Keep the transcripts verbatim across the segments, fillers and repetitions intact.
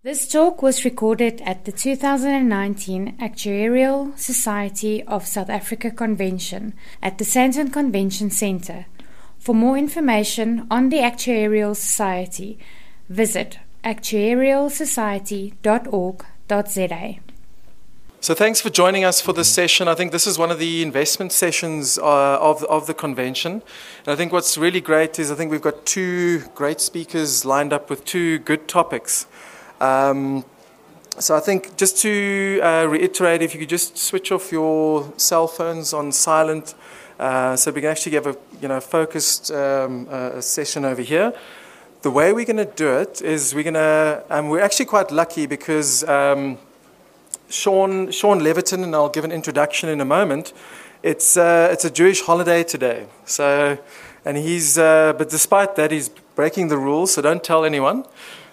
This talk was recorded at the two thousand nineteen Actuarial Society of South Africa Convention at the Sandton Convention Centre. For more information on the Actuarial Society, visit actuarial society dot org dot za. So thanks for joining us for this session. I think this is one of the investment sessions uh, of, of the convention. And I think what's really great is I think we've got two great speakers lined up with two good topics. Um, so I think just to uh, reiterate, if you could just switch off your cell phones on silent, uh, so we can actually have a you know focused um, uh, session over here. The way we're going to do it is we're going to, um, we're actually quite lucky because um, Sean Sean Leviton, and I'll give an introduction in a moment. It's uh, it's a Jewish holiday today, so and he's uh, but despite that he's breaking the rules, so don't tell anyone.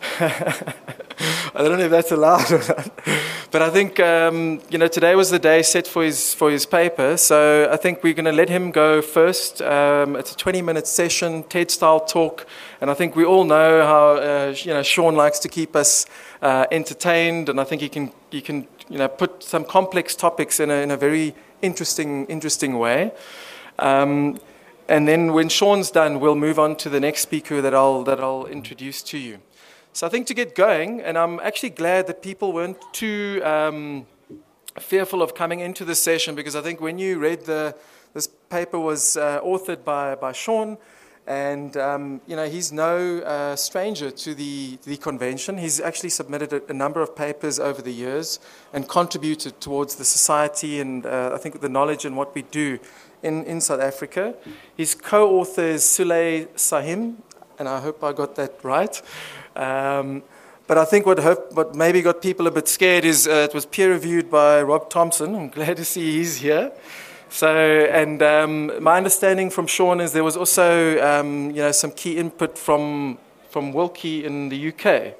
I don't know if that's allowed or not. But I think um, you know today was the day set for his for his paper. So I think we're going to let him go first. Um, it's a twenty-minute session, TED-style talk, and I think we all know how uh, you know Sean likes to keep us uh, entertained, and I think he can he can you know put some complex topics in a in a very interesting interesting way. Um, and then when Sean's done, we'll move on to the next speaker that I'll that I'll introduce to you. So I think to get going, and I'm actually glad that people weren't too um, fearful of coming into this session, because I think when you read the, this paper was uh, authored by, by Sean, and um, you know he's no uh, stranger to the, the convention. He's actually submitted a, a number of papers over the years and contributed towards the society and uh, I think the knowledge and what we do in, in South Africa. His co-author is Sulay Sahim, and I hope I got that right. Um, but I think what hope, what maybe got people a bit scared is uh, it was peer-reviewed by Rob Thompson. I'm glad to see he's here. So, and um, my understanding from Sean is there was also um, you know some key input from from Wilkie in the U K.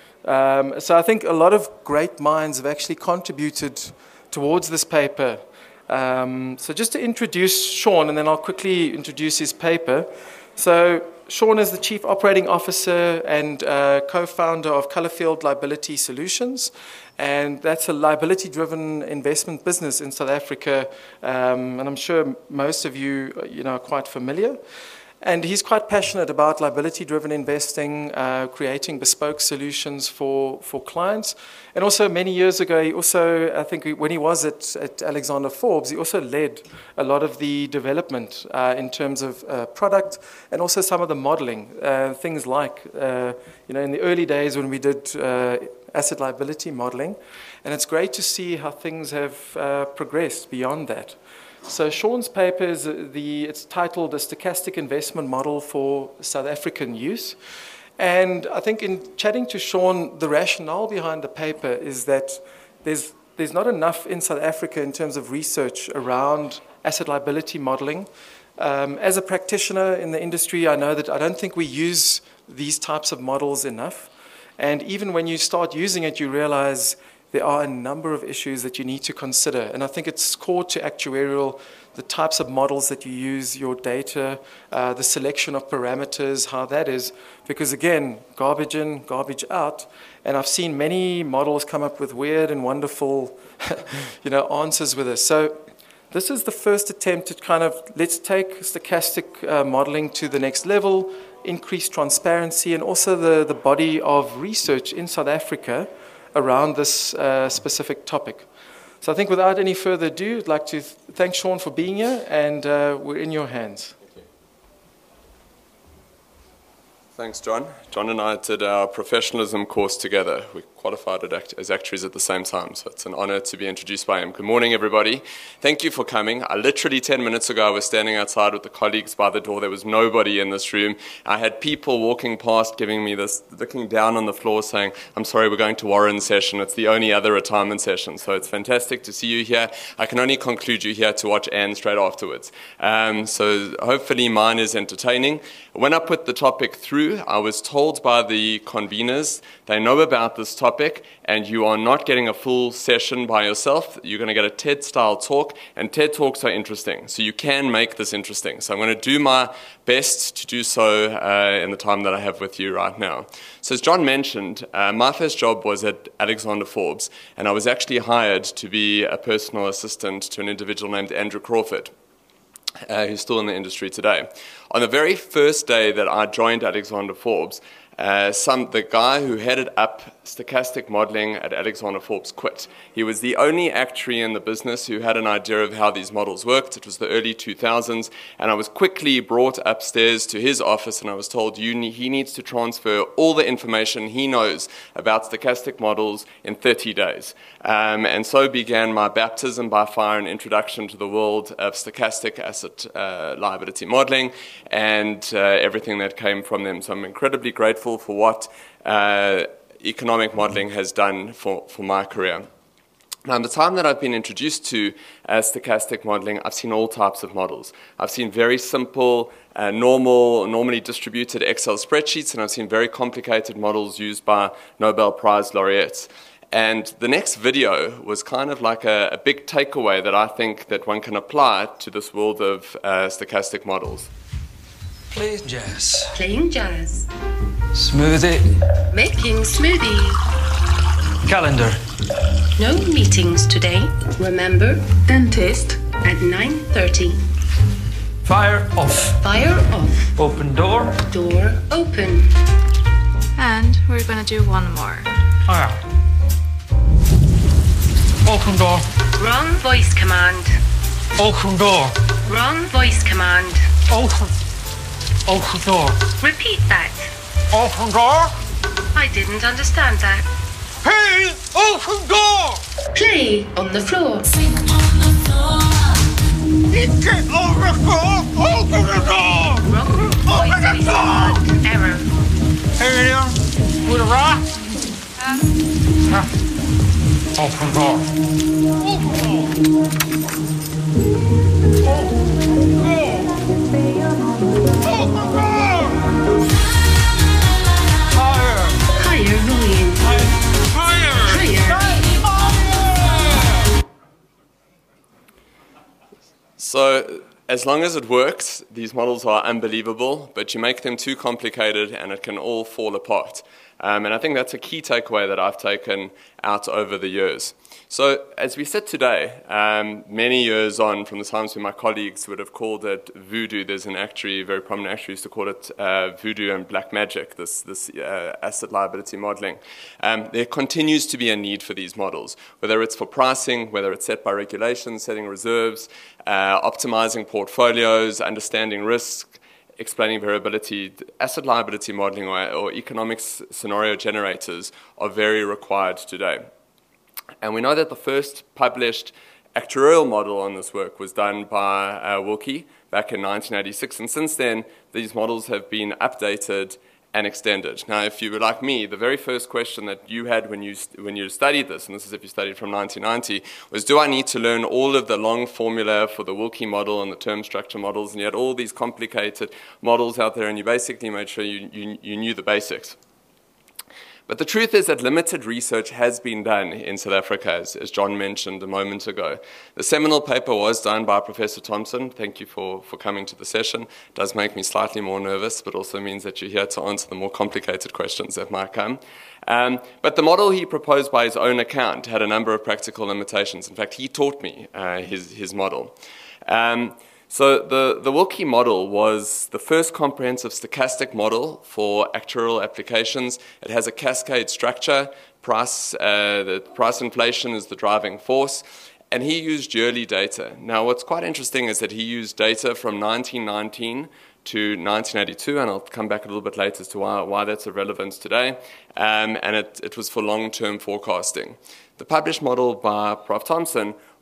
Um, so I think a lot of great minds have actually contributed towards this paper. Um, so just to introduce Sean, and then I'll quickly introduce his paper. So Sean is the Chief Operating Officer and uh, co-founder of Colorfield Liability Solutions, and that's a liability-driven investment business in South Africa, um, and I'm sure most of you, you know, are quite familiar. And he's quite passionate about liability-driven investing, uh, creating bespoke solutions for, for clients. And also many years ago, he also, I think when he was at, at Alexander Forbes, he also led a lot of the development uh, in terms of uh, product and also some of the modeling. Uh, things like, uh, you know, in the early days when we did uh, asset liability modeling. And it's great to see how things have uh, progressed beyond that. So Sean's paper is the, it's titled A Stochastic Investment Model for South African Use. And I think in chatting to Sean, the rationale behind the paper is that there's, there's not enough in South Africa in terms of research around asset liability modeling. Um, as a practitioner in the industry, I know that I don't think we use these types of models enough. And even when you start using it, you realize there are a number of issues that you need to consider. And I think it's core to actuarial, the types of models that you use, your data, uh, the selection of parameters, how that is. Because again, garbage in, garbage out. And I've seen many models come up with weird and wonderful you know, answers with this. So this is the first attempt to kind of, let's take stochastic uh, modeling to the next level, increase transparency, and also the, the body of research in South Africa around this uh, specific topic. So I think without any further ado, I'd like to th- thank Sean for being here, and uh, we're in your hands. Thank you. Thanks, John. John and I did our professionalism course together. We qualified as actuaries at the same time, so it's an honor to be introduced by him. Good morning, everybody. Thank you for coming. I literally ten minutes ago, I was standing outside with the colleagues by the door. There was nobody in this room. I had people walking past giving me this, looking down on the floor saying, I'm sorry, we're going to Warren's session. It's the only other retirement session, so it's fantastic to see you here. I can only conclude you here to watch Anne straight afterwards. Um, so hopefully mine is entertaining. When I put the topic through, I was told by the conveners, they know about this topic, topic and you are not getting a full session by yourself, you're going to get a TED-style talk, and TED Talks are interesting, so you can make this interesting. So I'm going to do my best to do so uh, in the time that I have with you right now. So as John mentioned, uh, my first job was at Alexander Forbes, and I was actually hired to be a personal assistant to an individual named Andrew Crawford, uh, who's still in the industry today. On the very first day that I joined Alexander Forbes, Uh, some, the guy who headed up stochastic modeling at Alexander Forbes quit. He was the only actuary in the business who had an idea of how these models worked. It was the early two thousands, and I was quickly brought upstairs to his office, and I was told you ne- he needs to transfer all the information he knows about stochastic models in thirty days. Um, and so began my baptism by fire and introduction to the world of stochastic asset uh, liability modeling and uh, everything that came from them. So I'm incredibly grateful for what uh, economic modeling has done for, for my career. Now, in the time that I've been introduced to uh, stochastic modeling, I've seen all types of models. I've seen very simple, uh, normal, normally distributed Excel spreadsheets, and I've seen very complicated models used by Nobel Prize laureates. And the next video was kind of like a, a big takeaway that I think that one can apply to this world of uh, stochastic models. Playing jazz. Playing jazz. Smoothie. Making smoothie. Calendar. No meetings today. Remember, dentist at nine thirty. Fire off. Fire off. Open door. Door open. And we're gonna do one more. Oh, yeah. Open door. Wrong voice command. Open door. Wrong voice command. Open. Open door. Repeat that. Open door. I didn't understand that. Hey, open door. Play on the floor. Get on the floor. Open the door. Wrong Open the voice door. command. Error. Hey, there. With a rock. Uh. Open door. Open door. Open door. Higher. Higher volume. Higher. Higher. So as long as it works, these models are unbelievable, but you make them too complicated and it can all fall apart. Um, and I think that's a key takeaway that I've taken out over the years. So as we sit today, um, many years on from the times when my colleagues would have called it voodoo, there's an actuary, a very prominent actuary used to call it uh, voodoo and black magic, this, this uh, asset liability modeling. Um, there continues to be a need for these models, whether it's for pricing, whether it's set by regulations, setting reserves, uh, optimizing portfolios, understanding risk, explaining variability. Asset liability modeling or, or economics scenario generators are very required today. And we know that the first published actuarial model on this work was done by uh, Wilkie back in nineteen eighty-six, and since then these models have been updated and extended. Now, if you were like me, the very first question that you had when you when you studied this, and this is if you studied from nineteen ninety, was do I need to learn all of the long formula for the Wilkie model and the term structure models, and you had all these complicated models out there, and you basically made sure you, you, you knew the basics. But the truth is that limited research has been done in South Africa, as, as John mentioned a moment ago. The seminal paper was done by Professor Thompson. Thank you for, for coming to the session. It does make me slightly more nervous, but also means that you're here to answer the more complicated questions that might come. Um, but the model he proposed by his own account had a number of practical limitations. In fact, he taught me uh, his, his model. Um, So the, the Wilkie model was the first comprehensive stochastic model for actuarial applications. It has a cascade structure. Price, uh, the price inflation is the driving force. And he used yearly data. Now, what's quite interesting is that he used data from nineteen nineteen to nineteen eighty-two, and I'll come back a little bit later as to why, why that's of relevance today. Um, and it, it was for long-term forecasting. The published model by Professor Thompson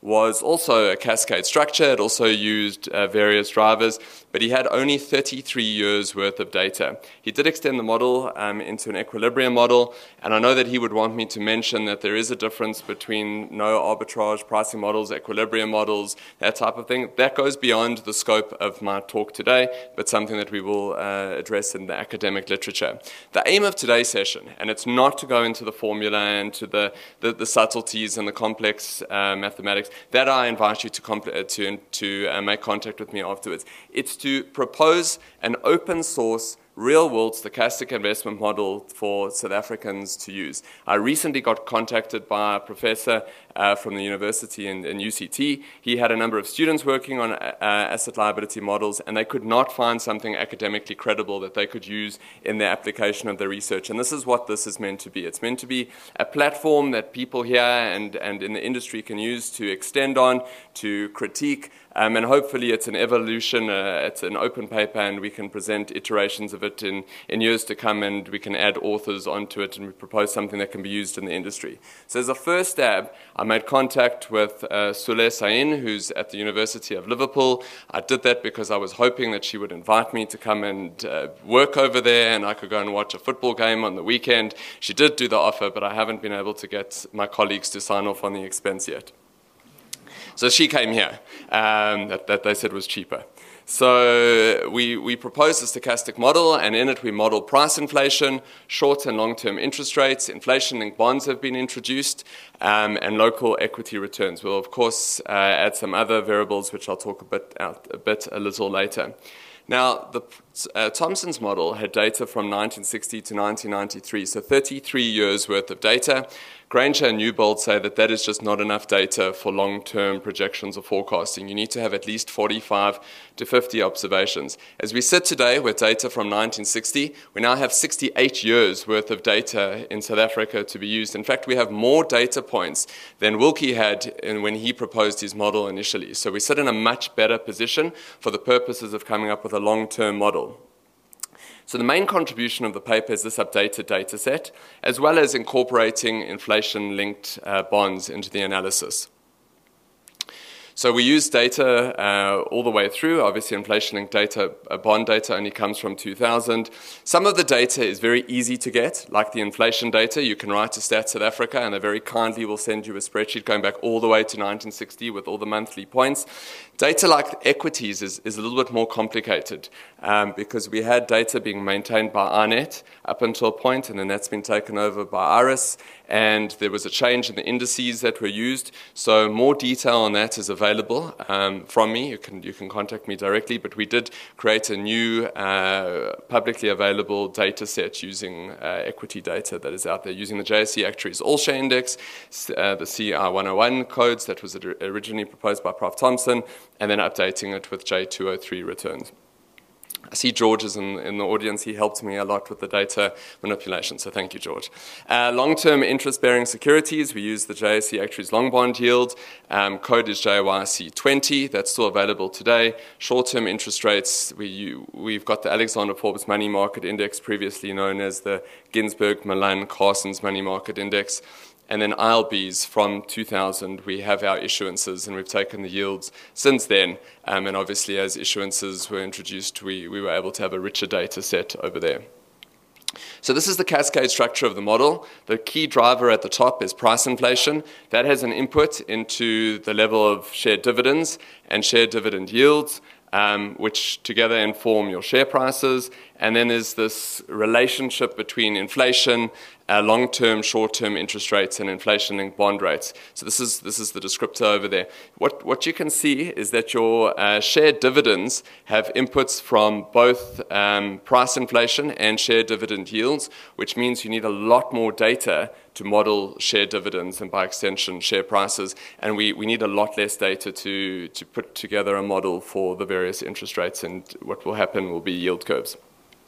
was also a cascade structure. It also used uh, various drivers, but he had only thirty-three years worth of data. He did extend the model um, into an equilibrium model, and I know that he would want me to mention that there is a difference between no arbitrage pricing models, equilibrium models, that type of thing. That goes beyond the scope of my talk today, but something that we will uh, address in the academic literature. The aim of today's session, and it's not to go into the formula and to the, the, the subtleties and the complex uh, mathematics, that I invite you to, compl- to, to uh, make contact with me afterwards. It's to propose an open source, real-world stochastic investment model for South Africans to use. I recently got contacted by a professor uh, from the university in, in U C T. He had a number of students working on uh, asset liability models, and they could not find something academically credible that they could use in their application of their research. And this is what this is meant to be. It's meant to be a platform that people here and, and in the industry can use to extend on, to critique, Um, and hopefully it's an evolution, uh, it's an open paper, and we can present iterations of it in, in years to come, and we can add authors onto it, and we propose something that can be used in the industry. So as a first stab, I made contact with uh, Sule Sain, who's at the University of Liverpool. I did that because I was hoping that she would invite me to come and uh, work over there, and I could go and watch a football game on the weekend. She did do the offer, but I haven't been able to get my colleagues to sign off on the expense yet. So she came here, um, that, that they said was cheaper. So we, we proposed a stochastic model, and in it we model price inflation, short and long-term interest rates, inflation-linked bonds have been introduced, um, and local equity returns. We'll, of course, uh, add some other variables, which I'll talk a bit, out, a bit a little later. Now, the, uh, Thomson's model had data from nineteen sixty to nineteen ninety-three, so thirty-three years worth of data. Granger and Newbold say that that is just not enough data for long-term projections or forecasting. You need to have at least forty-five to fifty observations. As we sit today with data from nineteen sixty, we now have sixty-eight years worth of data in South Africa to be used. In fact, we have more data points than Wilkie had in when he proposed his model initially. So we sit in a much better position for the purposes of coming up with a long-term model. So the main contribution of the paper is this updated data set, as well as incorporating inflation-linked uh, bonds into the analysis. So we use data uh, all the way through. Obviously, inflation-linked data, uh, bond data only comes from two thousand. Some of the data is very easy to get, like the inflation data. You can write to Stats South Africa, and they very kindly will send you a spreadsheet going back all the way to nineteen sixty with all the monthly points. Data like equities is, is a little bit more complicated um, because we had data being maintained by I net up until a point, and then that's been taken over by IRIS, and there was a change in the indices that were used. So more detail on that is available um, from me. You can, you can contact me directly, but we did create a new uh, publicly available data set using uh, equity data that is out there, using the J S E Actuaries All-Share Index, uh, the C I one oh one codes that was originally proposed by Professor Thomson, and then updating it with J two oh three returns. I see George is in, in the audience. He helped me a lot with the data manipulation, so thank you, George. Uh, long-term interest-bearing securities, we use the J S E Actuaries Long Bond Yield. Um, code is J Y C twenty. That's still available today. Short-term interest rates, we, you, we've got the Alexander Forbes Money Market Index, previously known as the Ginsberg Milan Carson's Money Market Index. And then I L Bs from two thousand, we have our issuances, and we've taken the yields since then. Um, and obviously, as issuances were introduced, we, we were able to have a richer data set over there. So this is the cascade structure of the model. The key driver at the top is price inflation. That has an input into the level of shared dividends and shared dividend yields, Um, which together inform your share prices. And then there's this relationship between inflation, uh, long-term, short-term interest rates, and inflation-linked bond rates. So this is this is the descriptor over there. What what you can see is that your uh, shared dividends have inputs from both um, price inflation and shared dividend yields, which means you need a lot more data to model share dividends and by extension share prices, and we, we need a lot less data to, to put together a model for the various interest rates, and what will happen will be yield curves.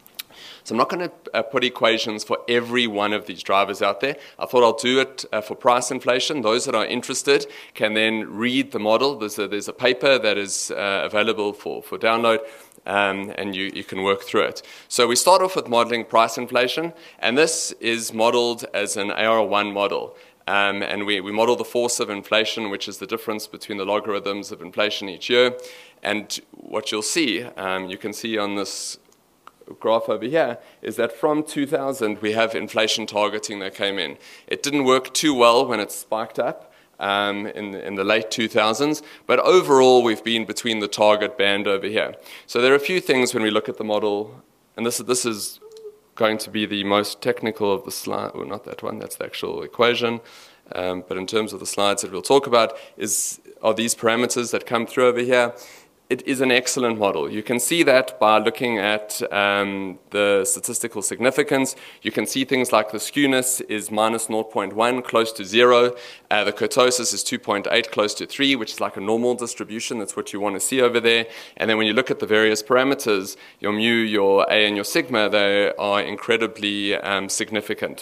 So I'm not going to uh, put equations for every one of these drivers out there. I thought I'll do it uh, for price inflation. Those that are interested can then read the model. There's a, there's a paper that is uh, available for, for download. um, and you, you can work through it. So we start off with modeling price inflation, and this is modeled as an A R one model. Um, and we, we model the force of inflation, which is the difference between the logarithms of inflation each year. And what you'll see, um, you can see on this graph over here, is that from two thousand we have inflation targeting that came in. It didn't work too well when it spiked up um, in, in the late two thousands, but overall we've been between the target band over here. So there are a few things when we look at the model, and this, this is going to be the most technical of the slide, well, not that one, that's the actual equation, um, but in terms of the slides that we'll talk about, is are these parameters that come through over here. It is an excellent model. You can see that by looking at um, the statistical significance. You can see things like the skewness is minus zero point one, close to zero. Uh, the kurtosis is two point eight, close to three, which is like a normal distribution. That's what you want to see over there. And then when you look at the various parameters, your mu, your A, and your sigma, they are incredibly um, significant.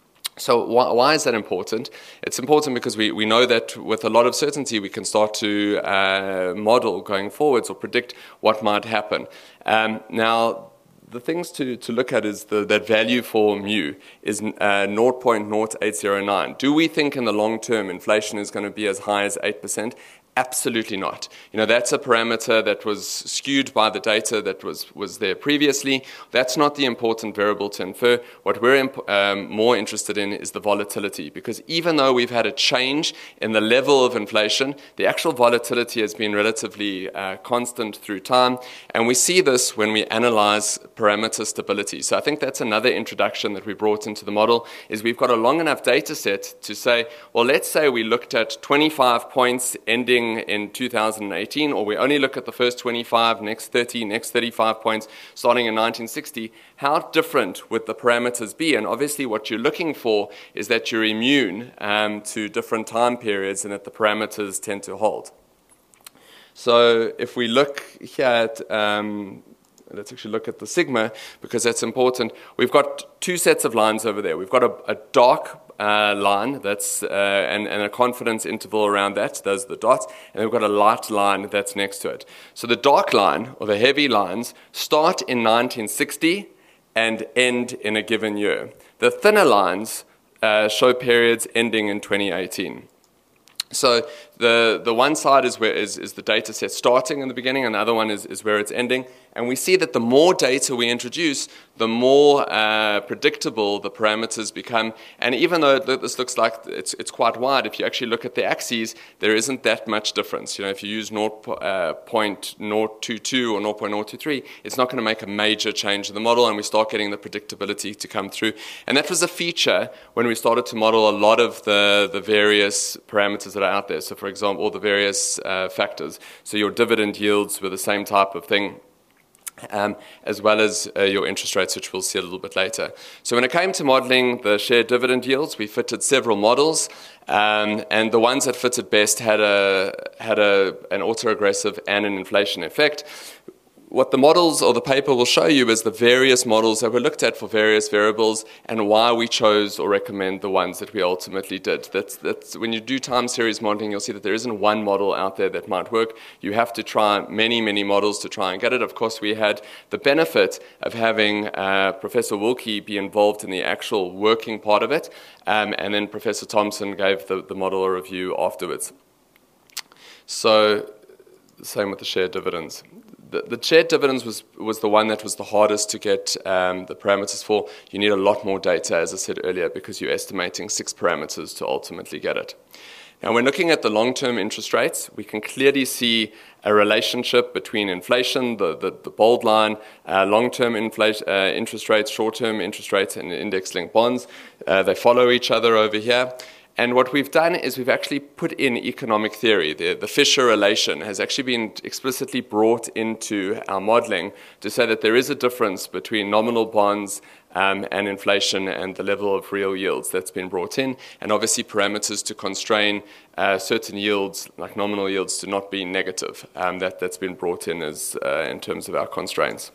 So why, why is that important? It's important because we, we know that with a lot of certainty we can start to uh, model going forwards or predict what might happen. Um, now, the things to, to look at is the, that value for mu is uh, zero point zero eight zero nine. Do we think in the long term inflation is going to be as high as eight percent? Absolutely not. You know, that's a parameter that was skewed by the data that was, was there previously. That's not the important variable to infer. What we're imp- um, more interested in is the volatility, because even though we've had a change in the level of inflation, the actual volatility has been relatively uh, constant through time, and we see this when we analyze parameter stability. So I think that's another introduction that we brought into the model, is we've got a long enough data set to say, well, let's say we looked at twenty-five points ending in two thousand eighteen, or we only look at the first twenty-five, next thirty, next thirty-five points starting in nineteen sixty, how different would the parameters be? And obviously what you're looking for is that you're immune um, to different time periods and that the parameters tend to hold. So if we look here at, um, let's actually look at the sigma, because that's important. We've got two sets of lines over there. We've got a, a dark Uh, line that's uh, and, and a confidence interval around that, those are the dots, and we've got a light line that's next to it. So the dark line, or the heavy lines, start in nineteen sixty and end in a given year. The thinner lines uh, show periods ending in twenty eighteen. So the, the one side is where is, is the data set starting in the beginning, and the other one is, is where it's ending. And we see that the more data we introduce, the more uh, predictable the parameters become. And even though this looks like it's, it's quite wide, if you actually look at the axes, there isn't that much difference. You know, if you use zero point zero two two or zero point zero two three, it's not going to make a major change in the model, and we start getting the predictability to come through. And that was a feature when we started to model a lot of the, the various parameters that are out there. So for example, all the various uh, factors. So your dividend yields were the same type of thing. Um, as well as uh, your interest rates, which we'll see a little bit later. So when it came to modeling the shared dividend yields, we fitted several models, um, and the ones that fitted best had a had a an autoregressive and an inflation effect. What the models or the paper will show you is the various models that were looked at for various variables and why we chose or recommend the ones that we ultimately did. That's, that's when you do time series modeling, you'll see that there isn't one model out there that might work. You have to try many, many models to try and get it. Of course, we had the benefit of having uh, Professor Wilkie be involved in the actual working part of it, um, and then Professor Thompson gave the, the model a review afterwards. So, same with the shared dividends. The, the shared dividends was, was the one that was the hardest to get um, the parameters for. You need a lot more data, as I said earlier, because you're estimating six parameters to ultimately get it. Now, when looking at the long-term interest rates, we can clearly see a relationship between inflation, the, the, the bold line, uh, long-term inflation, uh, interest rates, short-term interest rates, and index-linked bonds. Uh, they follow each other over here. And what we've done is we've actually put in economic theory. The, the Fisher relation has actually been explicitly brought into our modeling to say that there is a difference between nominal bonds um, and inflation and the level of real yields that's been brought in, and obviously parameters to constrain uh, certain yields, like nominal yields, to not be negative. Um, that, that's been brought in as uh, in terms of our constraints.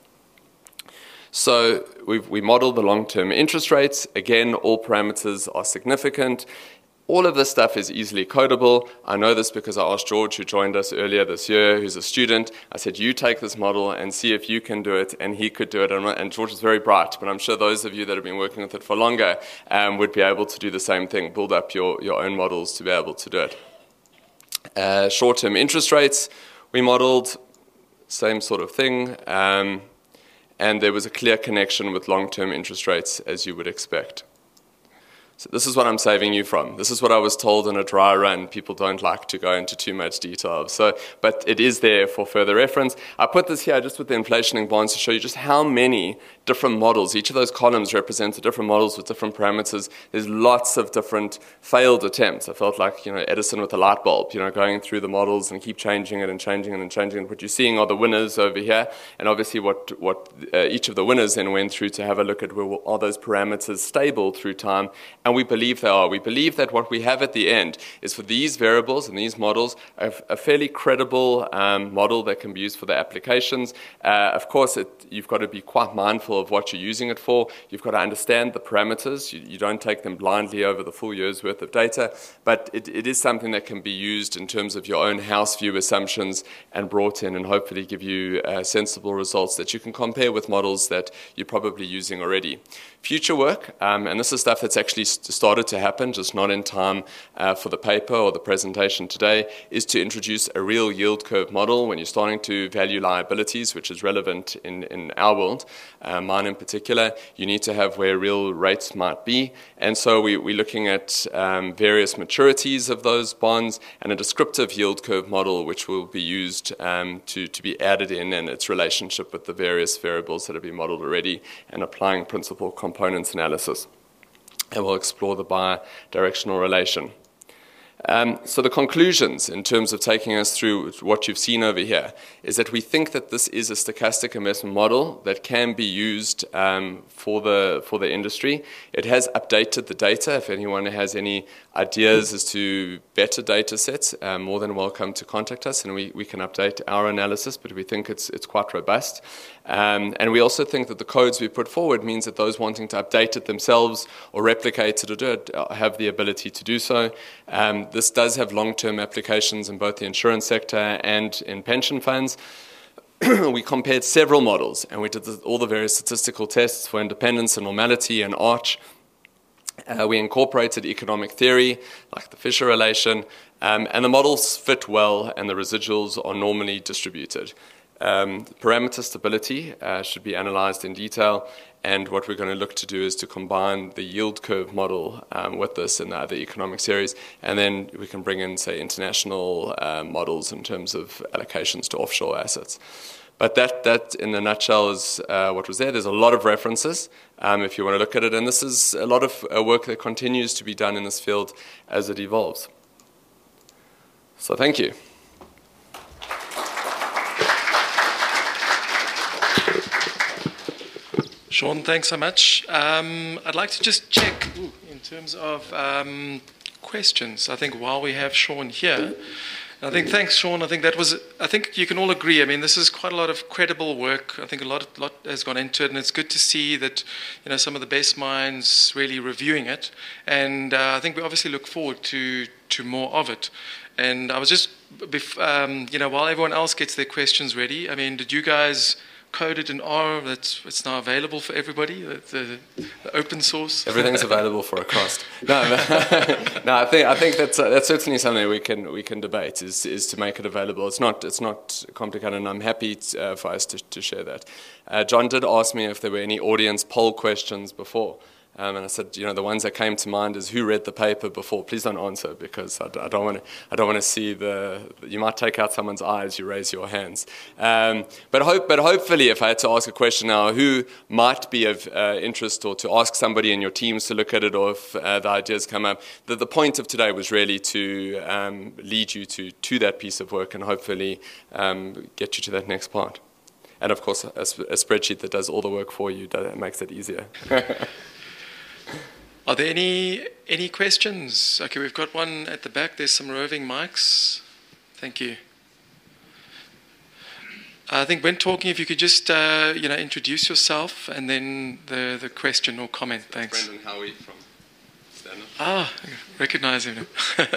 So we've, we modeled the long-term interest rates. Again, all parameters are significant. All of this stuff is easily codable. I know this because I asked George, who joined us earlier this year, who's a student. I said, you take this model and see if you can do it, and he could do it. And George is very bright, but I'm sure those of you that have been working with it for longer um, would be able to do the same thing, build up your, your own models to be able to do it. Uh, short-term interest rates, we modeled, same sort of thing. Um, and there was a clear connection with long-term interest rates, as you would expect. So this is what I'm saving you from. This is what I was told in a dry run. People don't like to go into too much detail. So, but it is there for further reference. I put this here just with the inflation bonds to show you just how many different models. Each of those columns represents the different models with different parameters. There's lots of different failed attempts. I felt like, you know, Edison with a light bulb, you know, going through the models and keep changing it and changing it and changing it. What you're seeing are the winners over here. And obviously what, what uh, each of the winners then went through to have a look at, well, are those parameters stable through time? And we believe they are. We believe that what we have at the end is for these variables and these models a, a fairly credible um, model that can be used for the applications. Uh, of course, it, you've got to be quite mindful of what you're using it for. You've got to understand the parameters. You, you don't take them blindly over the full year's worth of data, but it, it is something that can be used in terms of your own house view assumptions and brought in and hopefully give you uh, sensible results that you can compare with models that you're probably using already. Future work, um, and this is stuff that's actually started to happen, just not in time uh, for the paper or the presentation today, is to introduce a real yield curve model when you're starting to value liabilities, which is relevant in, in our world, uh, mine in particular. You need to have where real rates might be. And so we, we're looking at um, various maturities of those bonds and a descriptive yield curve model, which will be used um, to, to be added in and its relationship with the various variables that have been modeled already and applying principal components analysis. And we'll explore the bi-directional relation. Um, so the conclusions in terms of taking us through what you've seen over here is that we think that this is a stochastic investment model that can be used um, for the for the industry. It has updated the data. If anyone has any ideas as to better data sets, um, more than welcome to contact us, and we, we can update our analysis, but we think it's it's quite robust. Um, and we also think that the codes we put forward means that those wanting to update it themselves or replicate it or do it have the ability to do so. Um, this does have long-term applications in both the insurance sector and in pension funds. We compared several models, and we did the, all the various statistical tests for independence and normality and ARCH. Uh, we incorporated economic theory, like the Fisher relation, um, and the models fit well, and the residuals are normally distributed. Um, parameter stability uh, should be analyzed in detail, and what we're going to look to do is to combine the yield curve model um, with this and the other economic series, and then we can bring in, say, international uh, models in terms of allocations to offshore assets. But that, that in a nutshell, is uh, what was there. There's a lot of references um, if you want to look at it, and this is a lot of uh, work that continues to be done in this field as it evolves. So thank you. Sean, thanks so much. Um, I'd like to just check ooh, in terms of um, questions. I think while we have Sean here, I think thanks, Sean. I think that was. I think you can all agree. I mean, this is quite a lot of credible work. I think a lot, lot has gone into it, and it's good to see that, you know, some of the best minds really reviewing it. And uh, I think we obviously look forward to to more of it. And I was just, um, you know, while everyone else gets their questions ready. I mean, did you guys coded in R that's it's now available for everybody, the, the, the open source? Everything's available for a cost. No, no, I think I think that's uh, that's certainly something we can we can debate is is to make it available. It's not it's not complicated, and I'm happy to, uh, for us to, to share that. Uh, John did ask me if there were any audience poll questions before. Um, and I said, you know, the ones that came to mind is who read the paper before. Please don't answer, because I, I don't want to. I don't want to see the. You might take out someone's eyes. You raise your hands. Um, but hope. But hopefully, if I had to ask a question now, who might be of uh, interest, or to ask somebody in your teams to look at it, or if uh, the ideas come up, the, the point of today was really to um, lead you to to that piece of work, and hopefully um, get you to that next part. And of course, a, a spreadsheet that does all the work for you that makes it easier. Are there any any questions? Okay, we've got one at the back. There's some roving mics. Thank you. I think when talking, if you could just uh, you know introduce yourself and then the the question or comment. Thanks. Brendan Howie from Stan. Ah, I recognize him.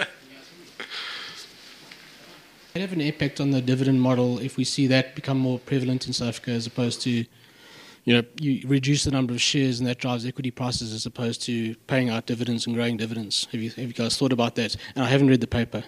It have an impact on the dividend model if we see that become more prevalent in South Africa, as opposed to, you know, you reduce the number of shares and that drives equity prices, as opposed to paying out dividends and growing dividends. Have you, have you guys thought about that? And I haven't read the paper.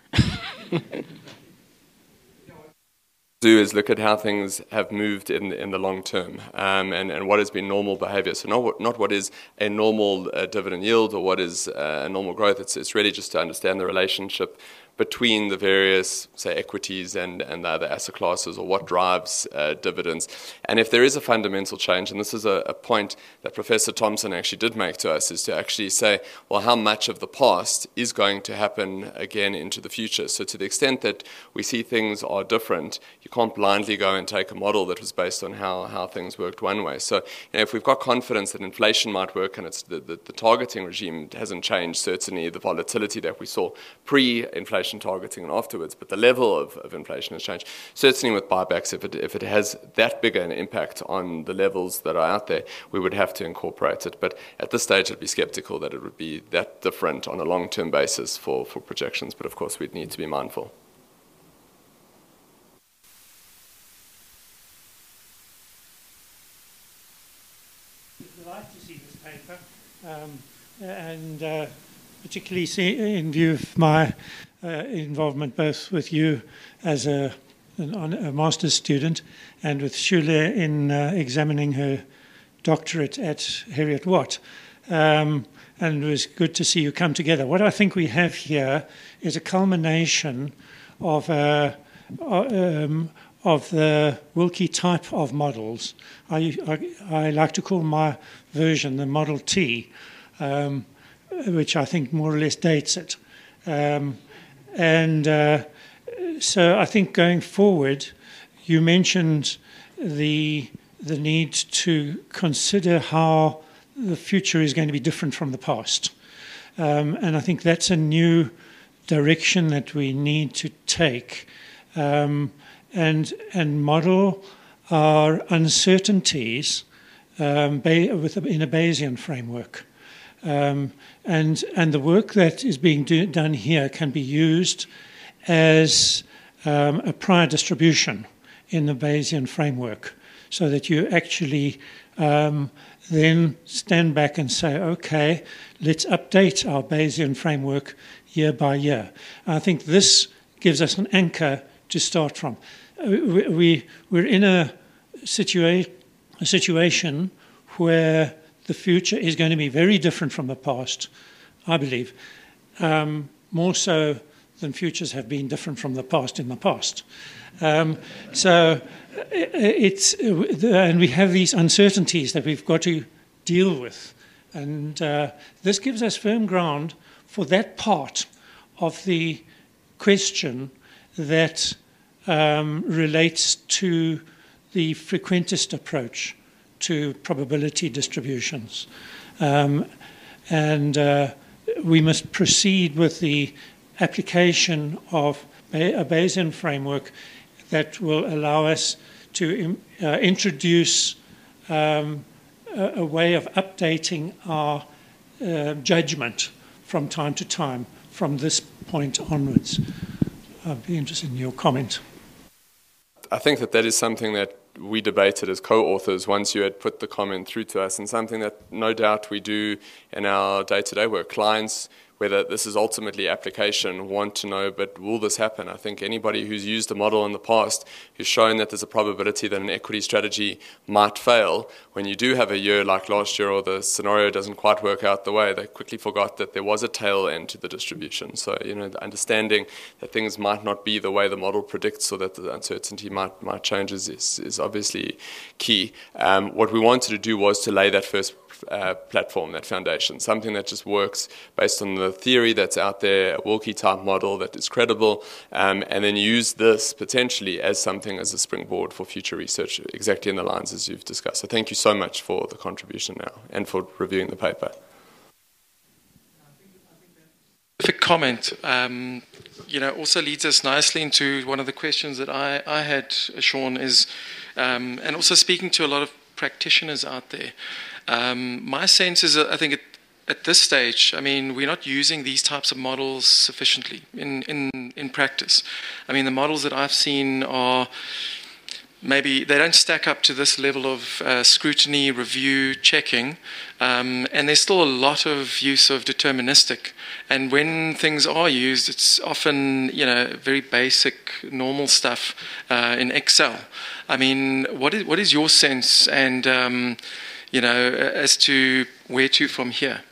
Do is look at how things have moved in in the long term, um, and and what has been normal behaviour. So not what, not what is a normal uh, dividend yield or what is uh, a normal growth. It's it's really just to understand the relationship between the various, say, equities and, and the other asset classes, or what drives uh, dividends. And if there is a fundamental change, and this is a, a point that Professor Thompson actually did make to us, is to actually say, well, how much of the past is going to happen again into the future? So to the extent that we see things are different, you can't blindly go and take a model that was based on how, how things worked one way. So you know, if we've got confidence that inflation might work, and it's the, the, the targeting regime hasn't changed, certainly the volatility that we saw pre-inflation targeting and afterwards, but the level of, of inflation has changed. Certainly with buybacks, if it if it has that big an impact on the levels that are out there, we would have to incorporate it. But at this stage, I'd be skeptical that it would be that different on a long-term basis for, for projections. But of course, we'd need to be mindful. I'd like to see this paper, um, and uh, particularly see, in view of my uh, involvement both with you as a, an, a master's student and with Shule in uh, examining her doctorate at Heriot-Watt. Um, and it was good to see you come together. What I think we have here is a culmination of, uh, um, of the Wilkie type of models. I, I, I like to call my version the Model T, um, which I think more or less dates it. Um, and uh, so I think going forward, you mentioned the, the need to consider how the future is going to be different from the past. Um, and I think that's a new direction that we need to take, um, and, and model our uncertainties um, with, in a Bayesian framework. Um, and and the work that is being do, done here can be used as um, a prior distribution in the Bayesian framework, so that you actually um, then stand back and say, okay, let's update our Bayesian framework year by year. I think this gives us an anchor to start from. We, we, we're in a, situa- a situation where the future is going to be very different from the past, I believe, um, more so than futures have been different from the past in the past. Um, so it's, and we have these uncertainties that we've got to deal with. And uh, this gives us firm ground for that part of the question that um, relates to the frequentist approach to probability distributions. Um, and uh, we must proceed with the application of a Bayesian framework that will allow us to uh, introduce um, a, a way of updating our uh, judgment from time to time from this point onwards. I'd be interested in your comment. I think that that is something that we debated as co-authors once you had put the comment through to us, and something that no doubt we do in our day-to-day work. Clients, whether this is ultimately application, want to know, but will this happen? I think anybody who's used a model in the past who's shown that there's a probability that an equity strategy might fail, when you do have a year like last year or the scenario doesn't quite work out the way, they quickly forgot that there was a tail end to the distribution. So, you know, the understanding that things might not be the way the model predicts, or that the uncertainty might, might change is, is, is obviously key. Um, what we wanted to do was to lay that first Uh, platform, that foundation, something that just works based on the theory that's out there, a Wilkie type model that is credible, um, and then use this potentially as something as a springboard for future research, exactly in the lines as you've discussed. So thank you so much for the contribution now and for reviewing the paper. Perfect comment. Um, you know, also leads us nicely into one of the questions that I, I had, Sean, is, um, and also speaking to a lot of practitioners out there. Um, my sense is that I think it, at this stage, I mean, we're not using these types of models sufficiently in, in, in practice. I mean, the models that I've seen are maybe they don't stack up to this level of uh, scrutiny, review, checking, um, and there's still a lot of use of deterministic. And when things are used, it's often, you know, very basic, normal stuff uh, in Excel. I mean, what is what is your sense, and um, you know, as to where to from here?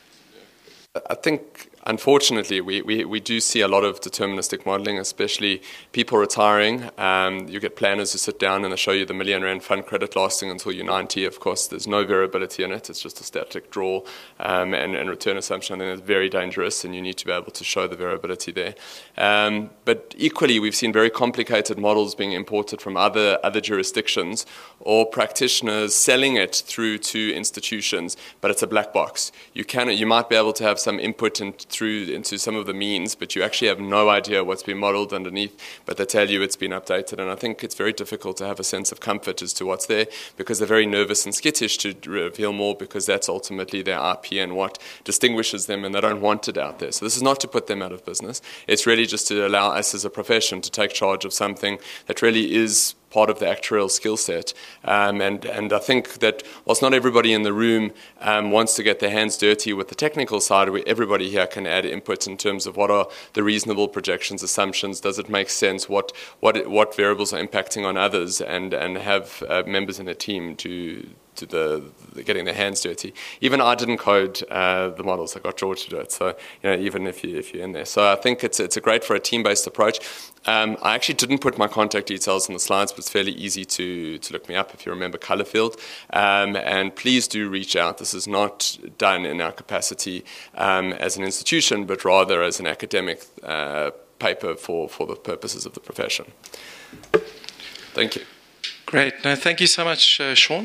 I think, unfortunately, we, we, we do see a lot of deterministic modeling, especially people retiring. Um, you get planners who sit down and they show you the million rand fund credit lasting until you're ninety. Of course, there's no variability in it. It's just a static draw um, and, and return assumption. And it's very dangerous, and you need to be able to show the variability there. Um, but equally, we've seen very complicated models being imported from other, other jurisdictions, or practitioners selling it through to institutions, but it's a black box. You can, you might be able to have some input in, through into some of the means, but you actually have no idea what's been modeled underneath, but they tell you it's been updated. And I think it's very difficult to have a sense of comfort as to what's there, because they're very nervous and skittish to reveal more, because that's ultimately their I P and what distinguishes them, and they don't want it out there. So this is not to put them out of business. It's really just to allow us as a profession to take charge of something that really is part of the actuarial skill set. Um, and, and I think that whilst not everybody in the room um, wants to get their hands dirty with the technical side, everybody here can add input in terms of what are the reasonable projections, assumptions, does it make sense, what what what variables are impacting on others, and, and have uh, members in a team to to the, the getting their hands dirty. Even I didn't code uh, the models. I got George to do it. So, you know, even if you if you're in there, so I think it's it's a great for a team-based approach. Um, I actually didn't put my contact details in the slides, but it's fairly easy to to look me up if you remember Colorfield. Um, and please do reach out. This is not done in our capacity um, as an institution, but rather as an academic uh, paper for for the purposes of the profession. Thank you. Great. No, thank you so much, uh, Sean.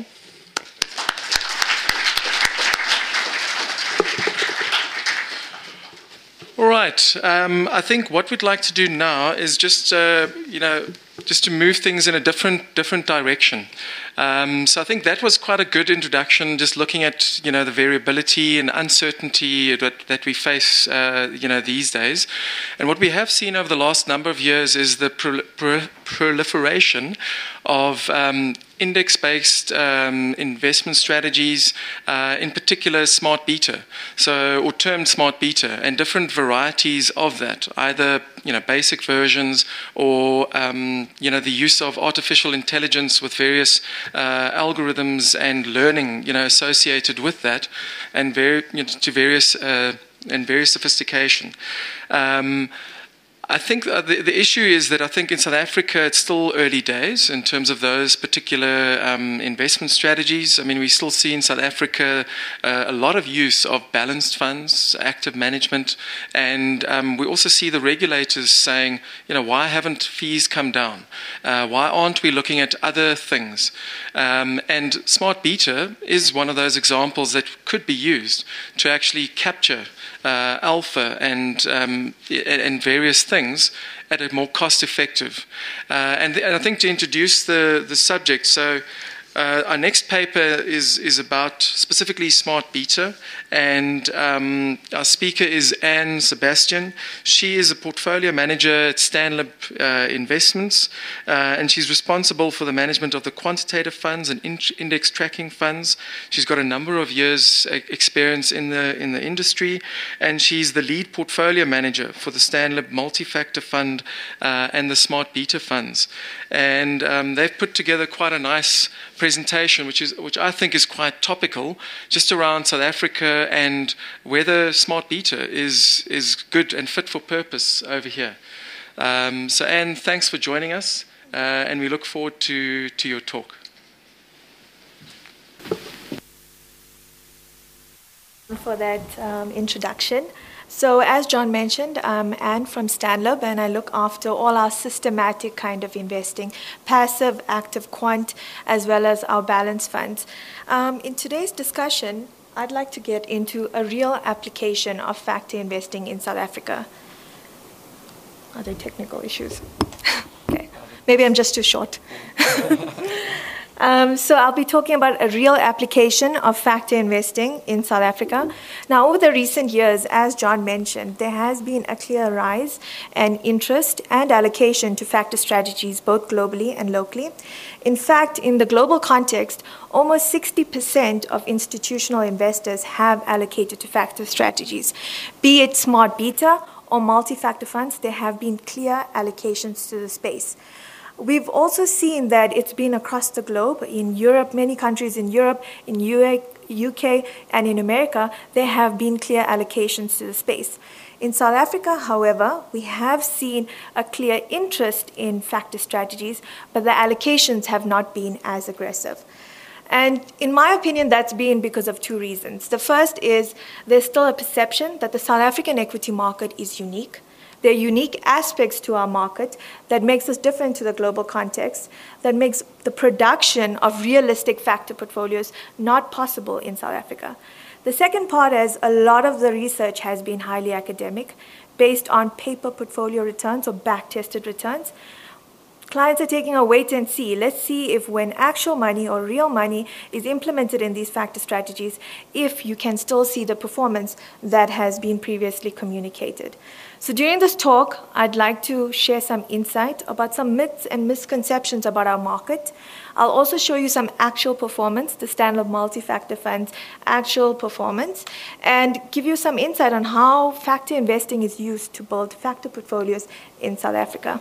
All right. Um, I think what we'd like to do now is just, uh, you know, just to move things in a different different direction. Um, so I think that was quite a good introduction, just looking at, you know, the variability and uncertainty that, that we face, uh, you know, these days. And what we have seen over the last number of years is the pro pro proliferation of um, index-based um, investment strategies, uh, in particular smart beta, so or termed smart beta, and different varieties of that, either, you know, basic versions or um, you know, the use of artificial intelligence with various uh, algorithms and learning, you know, associated with that, and very, you know, to various uh, and various sophistication. Um, I think the, the issue is that I think in South Africa it's still early days in terms of those particular um, investment strategies. I mean, we still see in South Africa uh, a lot of use of balanced funds, active management, and um, we also see the regulators saying, you know, why haven't fees come down? Uh, why aren't we looking at other things? Um, and smart beta is one of those examples that could be used to actually capture uh, alpha and um, and various things. Things at a more cost-effective, uh, and, and I think to introduce the the subject. So, uh, our next paper is is about specifically smart beta, and um, our speaker is Anne Sebastian. She is a portfolio manager at Stanlib uh, Investments, uh, and she's responsible for the management of the quantitative funds and in index tracking funds. She's got a number of years experience in the in the industry, and she's the lead portfolio manager for the Stanlib Multi-Factor Fund uh, and the Smart Beta funds. And um, they've put together quite a nice presentation, which is which I think is quite topical, just around South Africa and whether smart beta is is good and fit for purpose over here. Um, so, Anne, thanks for joining us, uh, and we look forward to to your talk. For that um, introduction. So as John mentioned, I'm Anne from Stanlib, and I look after all our systematic kind of investing, passive, active quant, as well as our balance funds. Um, in today's discussion, I'd like to get into a real application of factor investing in South Africa. Are there technical issues? Okay, maybe I'm just too short. Um, so I'll be talking about a real application of factor investing in South Africa. Now, over the recent years, as John mentioned, there has been a clear rise and interest and allocation to factor strategies, both globally and locally. In fact, in the global context, almost sixty percent of institutional investors have allocated to factor strategies. Be it smart beta or multi-factor funds, there have been clear allocations to the space. We've also seen that it's been across the globe. In Europe, many countries in Europe, in U K, and in America, there have been clear allocations to the space. In South Africa, however, we have seen a clear interest in factor strategies, but the allocations have not been as aggressive. And in my opinion, that's been because of two reasons. The first is there's still a perception that the South African equity market is unique. There are unique aspects to our market that makes us different to the global context, that makes the production of realistic factor portfolios not possible in South Africa. The second part is a lot of the research has been highly academic, based on paper portfolio returns or back-tested returns. Clients are taking a wait and see. Let's see if when actual money or real money is implemented in these factor strategies, if you can still see the performance that has been previously communicated. So during this talk, I'd like to share some insight about some myths and misconceptions about our market. I'll also show you some actual performance, the Stanlib multi-factor funds actual performance, and give you some insight on how factor investing is used to build factor portfolios in South Africa.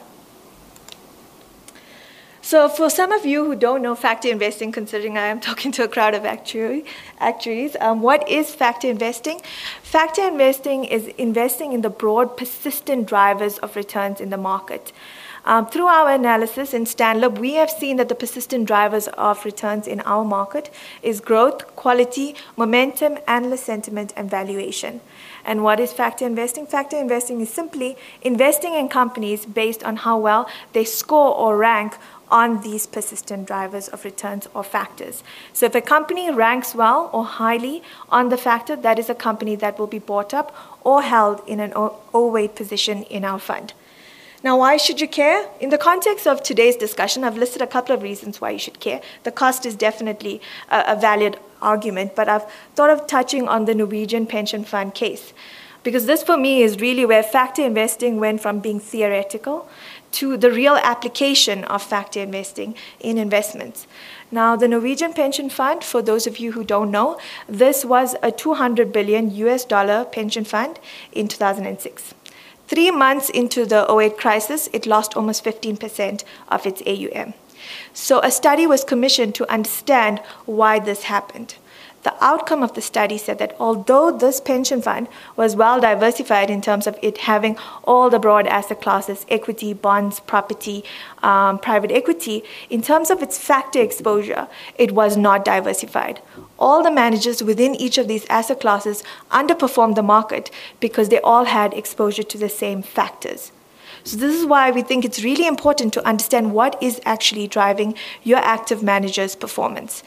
So for some of you who don't know factor investing, considering I am talking to a crowd of actuary, actuaries, um, what is factor investing? Factor investing is investing in the broad, persistent drivers of returns in the market. Um, through our analysis in Stanlib, we have seen that the persistent drivers of returns in our market is growth, quality, momentum, analyst sentiment, and valuation. And what is factor investing? Factor investing is simply investing in companies based on how well they score or rank on these persistent drivers of returns or factors. So if a company ranks well or highly on the factor, that is a company that will be bought up or held in an overweight position in our fund. Now, why should you care? In the context of today's discussion, I've listed a couple of reasons why you should care. The cost is definitely a, a valid argument, but I've thought of touching on the Norwegian pension fund case, because this for me is really where factor investing went from being theoretical to the real application of factor investing in investments. Now, the Norwegian pension fund, for those of you who don't know, this was a two hundred billion U S dollar pension fund in two thousand six. Three months into the oh eight crisis, it lost almost fifteen percent of its A U M. So a study was commissioned to understand why this happened. The outcome of the study said that although this pension fund was well diversified in terms of it having all the broad asset classes, equity, bonds, property, um, private equity, in terms of its factor exposure, it was not diversified. All the managers within each of these asset classes underperformed the market because they all had exposure to the same factors. So this is why we think it's really important to understand what is actually driving your active manager's performance.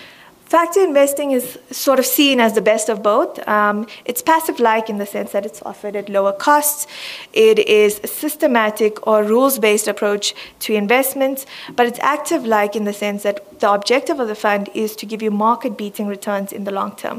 Factor investing is sort of seen as the best of both. Um, it's passive-like in the sense that it's offered at lower costs. It is a systematic or rules-based approach to investments, but it's active-like in the sense that the objective of the fund is to give you market-beating returns in the long term.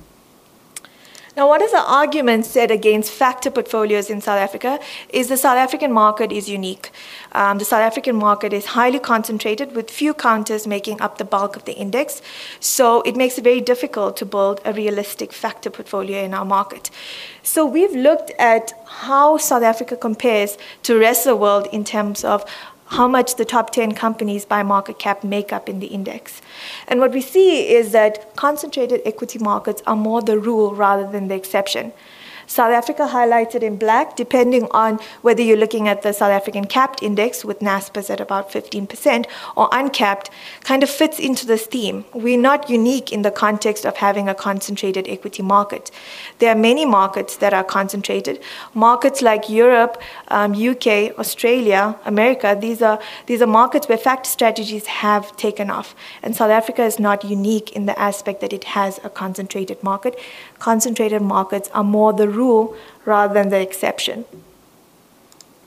Now, what is the argument said against factor portfolios in South Africa is the South African market is unique. Um, the South African market is highly concentrated with few counters making up the bulk of the index. So it makes it very difficult to build a realistic factor portfolio in our market. So we've looked at how South Africa compares to the rest of the world in terms of how much the top ten companies by market cap make up in the index. And what we see is that concentrated equity markets are more the rule rather than the exception. South Africa highlighted in black, depending on whether you're looking at the South African capped index with NASPA's at about fifteen percent or uncapped, kind of fits into this theme. We're not unique in the context of having a concentrated equity market. There are many markets that are concentrated. Markets like Europe, um, U K, Australia, America, these are, these are markets where factor strategies have taken off. And South Africa is not unique in the aspect that it has a concentrated market. Concentrated markets are more the rule rather than the exception.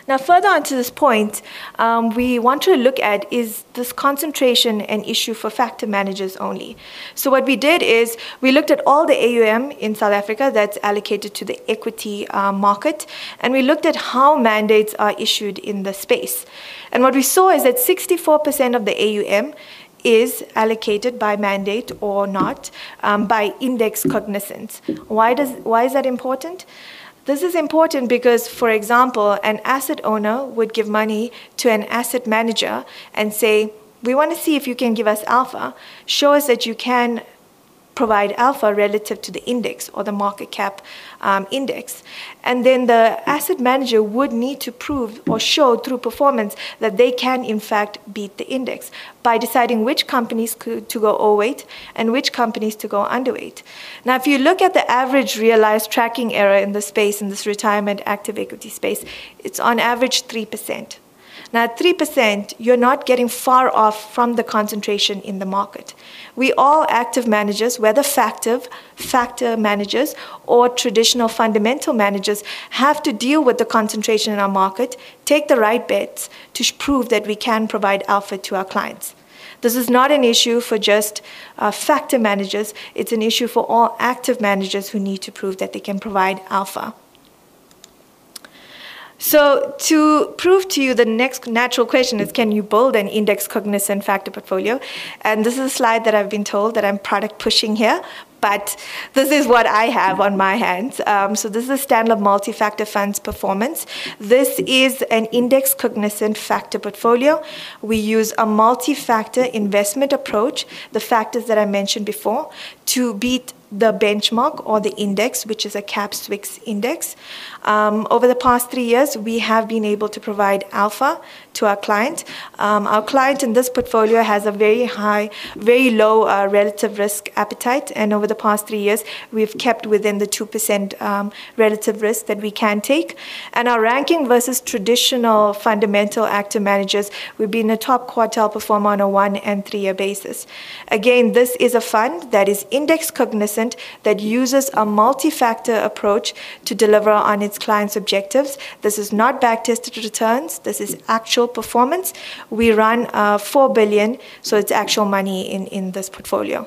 Now, further on to this point, um, we want to look at, is this concentration an issue for factor managers only? So what we did is we looked at all the A U M in South Africa that's allocated to the equity uh, market, and we looked at how mandates are issued in the space. And what we saw is that sixty-four percent of the A U M is allocated by mandate or not um, by index cognizance. Why does why is that important? This is important because, for example, an asset owner would give money to an asset manager and say, we want to see if you can give us alpha. Show us that you can provide alpha relative to the index or the market cap um, index. And then the asset manager would need to prove or show through performance that they can, in fact, beat the index by deciding which companies could, to go overweight and which companies to go underweight. Now, if you look at the average realized tracking error in the space, in this retirement active equity space, it's on average three percent. Now, at three percent, you're not getting far off from the concentration in the market. We all active managers, whether factor, factor managers or traditional fundamental managers, have to deal with the concentration in our market, take the right bets to prove that we can provide alpha to our clients. This is not an issue for just uh, factor managers. It's an issue for all active managers who need to prove that they can provide alpha. So to prove to you, the next natural question is, can you build an index cognizant factor portfolio? And this is a slide that I've been told that I'm product pushing here, but this is what I have on my hands. Um, so this is Stanlib Multi-Factor Fund's performance. This is an index cognizant factor portfolio. We use a multi-factor investment approach, the factors that I mentioned before, to beat the benchmark or the index, which is a CAPS Swix index. Um, over the past three years, we have been able to provide alpha to our client. Um, our client in this portfolio has a very high, very low uh, relative risk appetite, and over the past three years, we've kept within the two percent um, relative risk that we can take. And our ranking versus traditional fundamental active managers, we've been a top quartile performer on a one and three year basis. Again, this is a fund that is index cognizant, that uses a multi-factor approach to deliver on its clients' objectives. This is not back-tested returns. This is actual performance. We run uh, four billion dollars, so it's actual money in, in this portfolio.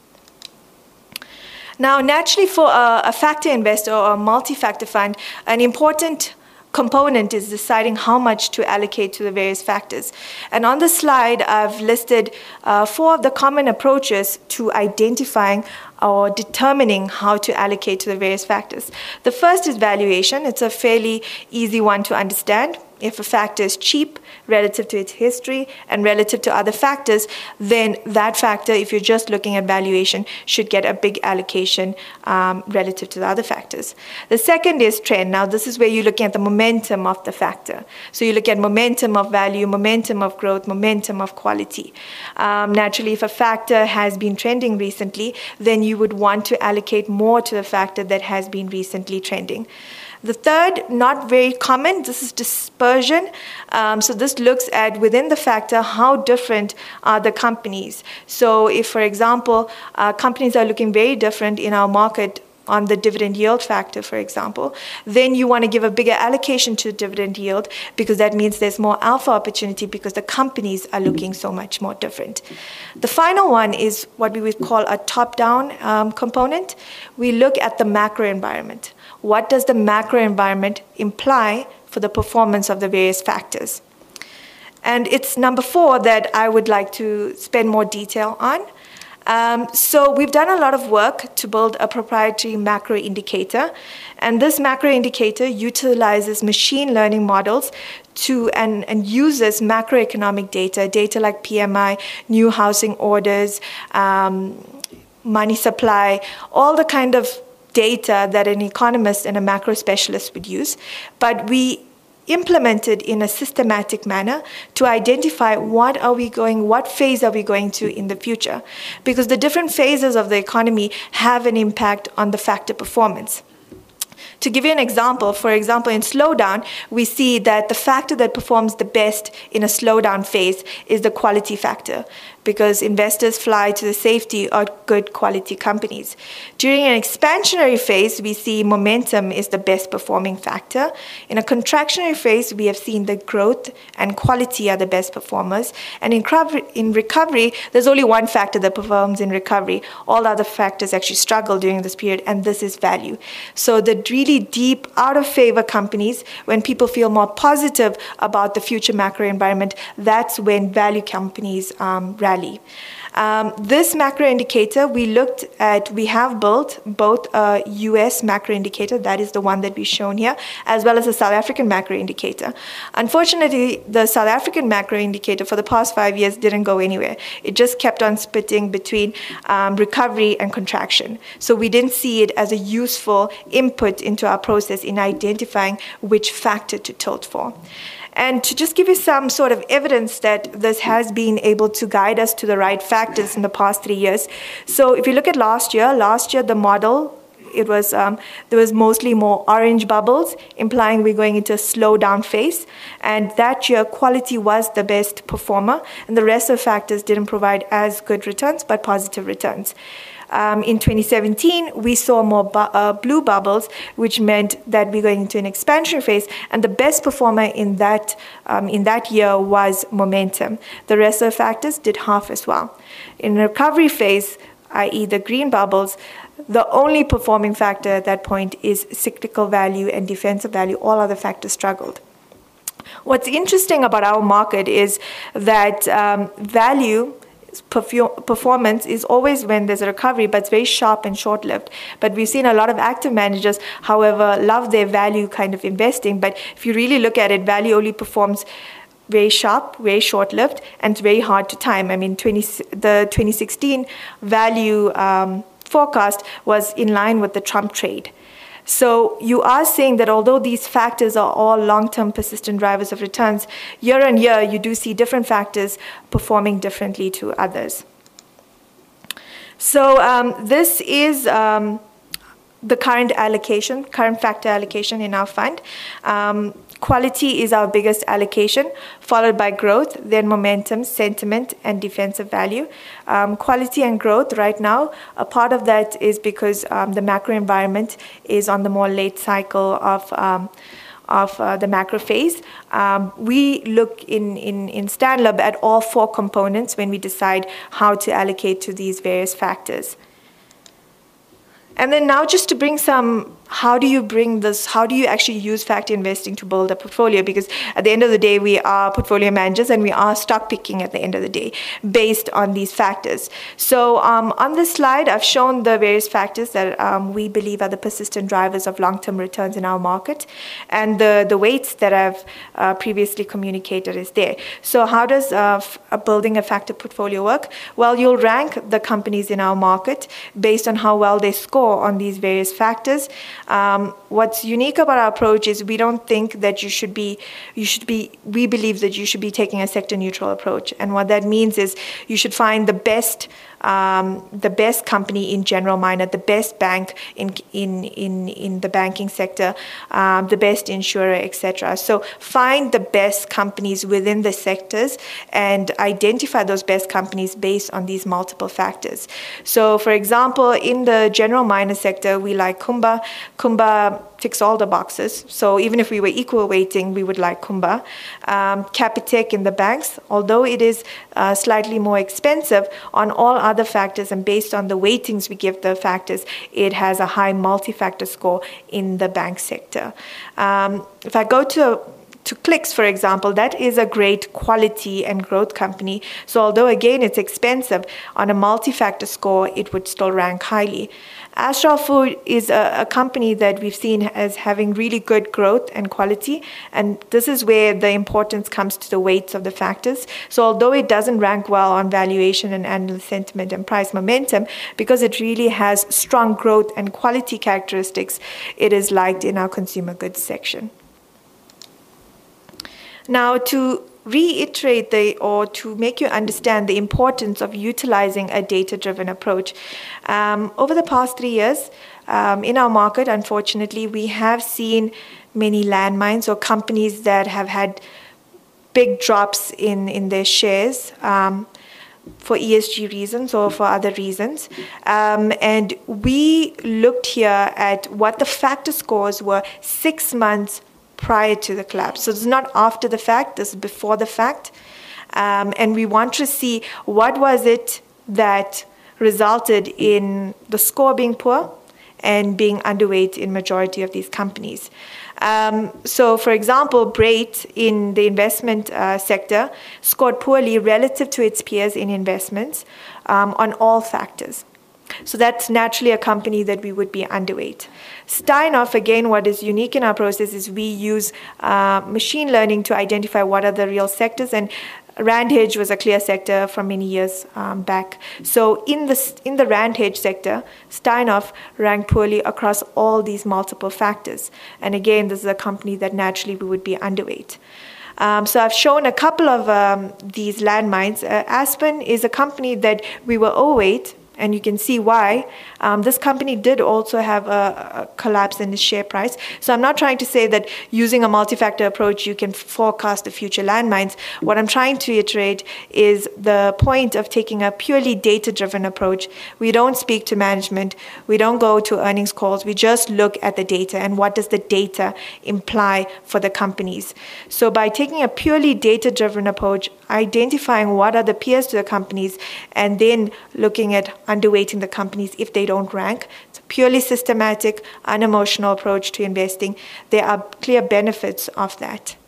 Now, naturally, for a, a factor investor or a multi-factor fund, an important component is deciding how much to allocate to the various factors. And on the slide, I've listed uh, four of the common approaches to identifying or determining how to allocate to the various factors. The first is valuation. It's a fairly easy one to understand. If a factor is cheap relative to its history and relative to other factors, then that factor, if you're just looking at valuation, should get a big allocation um, relative to the other factors. The second is trend. Now, this is where you're looking at the momentum of the factor. So you look at momentum of value, momentum of growth, momentum of quality. Um, naturally, if a factor has been trending recently, then you would want to allocate more to the factor that has been recently trending. The third, not very common, this is dispersion. Um, so this looks at within the factor how different are the companies. So if, for example, uh, companies are looking very different in our market on the dividend yield factor, for example, then you want to give a bigger allocation to dividend yield because that means there's more alpha opportunity because the companies are looking so much more different. The final one is what we would call a top-down um, component. We look at the macro environment. What does the macro environment imply for the performance of the various factors? And it's number four that I would like to spend more detail on. Um, so we've done a lot of work to build a proprietary macro indicator. And this macro indicator utilizes machine learning models to and, and uses macroeconomic data, data like P M I, new housing orders, um, money supply, all the kind of data that an economist and a macro specialist would use, but we implemented in a systematic manner to identify what are we going, what phase are we going to in the future, because the different phases of the economy have an impact on the factor performance. To give you an example, for example, in slowdown, we see that the factor that performs the best in a slowdown phase is the quality factor, because investors fly to the safety of good quality companies. During an expansionary phase, we see momentum is the best performing factor. In a contractionary phase, we have seen that growth and quality are the best performers. And in, in recovery, there's only one factor that performs in recovery. All other factors actually struggle during this period, and this is value. So the really deep, out of favor companies, when people feel more positive about the future macro environment, that's when value companies um, rally. Um, this macro indicator, we looked at, we have built both a U S macro indicator, that is the one that we've shown here, as well as a South African macro indicator. Unfortunately, the South African macro indicator for the past five years didn't go anywhere. It just kept on splitting between um, recovery and contraction. So we didn't see it as a useful input into our process in identifying which factor to tilt for. And to just give you some sort of evidence that this has been able to guide us to the right factors in the past three years. So if you look at last year, last year the model, it was um, there was mostly more orange bubbles, implying we're going into a slowdown phase. And that year, quality was the best performer, and the rest of the factors didn't provide as good returns, but positive returns. Um, in twenty seventeen, we saw more bu uh, blue bubbles, which meant that we're going into an expansion phase, and the best performer in that, um, in that year was momentum. The rest of the factors did half as well. In the recovery phase, that is the green bubbles, the only performing factor at that point is cyclical value and defensive value. All other factors struggled. What's interesting about our market is that um, value performance is always when there's a recovery, but it's very sharp and short-lived. But we've seen a lot of active managers, however, love their value kind of investing. But if you really look at it, value only performs very sharp, very short-lived, and it's very hard to time. I mean, twenty, the twenty sixteen value um, forecast was in line with the Trump trade. So you are saying that although these factors are all long-term persistent drivers of returns, year on year you do see different factors performing differently to others. So um, this is um, the current allocation, current factor allocation in our fund. Um, Quality is our biggest allocation, followed by growth, then momentum, sentiment, and defensive value. Um, quality and growth right now, a part of that is because um, the macro environment is on the more late cycle of um, of uh, the macro phase. Um, we look in, in, in STANLAB at all four components when we decide how to allocate to these various factors. And then now just to bring some, how do you bring this, how do you actually use factor investing to build a portfolio? Because at the end of the day, we are portfolio managers and we are stock picking at the end of the day based on these factors. So um, on this slide, I've shown the various factors that um, we believe are the persistent drivers of long-term returns in our market. And the, the weights that I've uh, previously communicated is there. So how does uh, f uh, building a factor portfolio work? Well, you'll rank the companies in our market based on how well they score on these various factors. Um, what's unique about our approach is we don't think that you should be, you should be, we believe that you should be taking a sector neutral approach. And what that means is you should find the best Um, the best company in general minor, the best bank in in in, in the banking sector, um, the best insurer, et cetera. So find the best companies within the sectors and identify those best companies based on these multiple factors. So, for example, in the general minor sector, we like Kumba. Kumba ticks all the boxes. So even if we were equal weighting, we would like Kumba. Um, Capitec in the banks, although it is uh, slightly more expensive on all other factors and based on the weightings we give the factors, it has a high multi-factor score in the bank sector. Um, if I go to To Clicks, for example, that is a great quality and growth company. So although, again, it's expensive, on a multi-factor score, it would still rank highly. Astral Food is a, a company that we've seen as having really good growth and quality, and this is where the importance comes to the weights of the factors. So although it doesn't rank well on valuation and analyst sentiment and price momentum, because it really has strong growth and quality characteristics, it is liked in our consumer goods section. Now, to reiterate the, or to make you understand the importance of utilizing a data-driven approach, um, over the past three years, um, in our market, unfortunately, we have seen many landmines or companies that have had big drops in, in their shares. Um, for E S G reasons or for other reasons. Um, and we looked here at what the factor scores were six months prior to the collapse. So it's not after the fact, this is before the fact. Um, and we want to see what was it that resulted in the score being poor and being underweight in majority of these companies. Um, so, for example, Brait in the investment uh, sector scored poorly relative to its peers in investments um, on all factors. So that's naturally a company that we would be underweight. Steinhoff, again, what is unique in our process is we use uh, machine learning to identify what are the real sectors, and Rand Hedge was a clear sector from many years um, back. So in the, in the Rand Hedge sector, Steinhoff ranked poorly across all these multiple factors. And again, this is a company that naturally we would be underweight. Um, so I've shown a couple of um, these landmines. Uh, Aspen is a company that we were overweight, and you can see why. Um, this company did also have a, a collapse in its share price. So I'm not trying to say that using a multi-factor approach you can forecast the future landmines. What I'm trying to iterate is the point of taking a purely data-driven approach. We don't speak to management. We don't go to earnings calls. We just look at the data and what does the data imply for the companies. So by taking a purely data-driven approach, identifying what are the peers to the companies, and then looking at underweighting the companies if they don't rank. It's a purely systematic, unemotional approach to investing. There are clear benefits of that.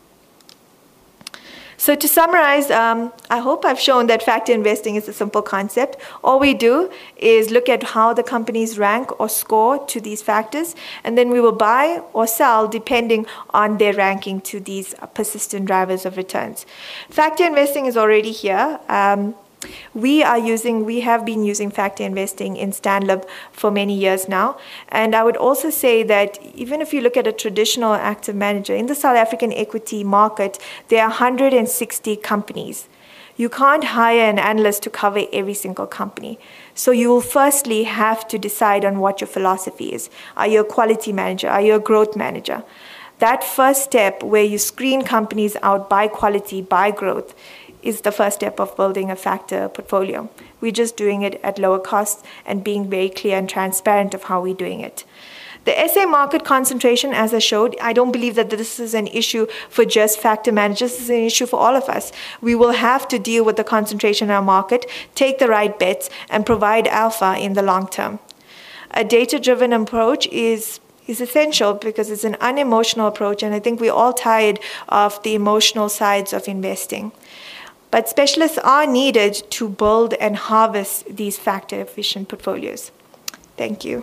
So to summarize, um, I hope I've shown that factor investing is a simple concept. All we do is look at how the companies rank or score to these factors, and then we will buy or sell depending on their ranking to these persistent drivers of returns. Factor investing is already here. Um, We are using, we have been using factor investing in Stanlib for many years now. And I would also say that even if you look at a traditional active manager, in the South African equity market, there are one hundred sixty companies. You can't hire an analyst to cover every single company. So you will firstly have to decide on what your philosophy is. Are you a quality manager? Are you a growth manager? That first step where you screen companies out by quality, by growth, is the first step of building a factor portfolio. We're just doing it at lower costs and being very clear and transparent of how we're doing it. The S A market concentration, as I showed, I don't believe that this is an issue for just factor managers. This is an issue for all of us. We will have to deal with the concentration in our market, take the right bets, and provide alpha in the long term. A data-driven approach is is essential because it's an unemotional approach, and I think we're all tired of the emotional sides of investing. But specialists are needed to build and harvest these factor-efficient portfolios. Thank you.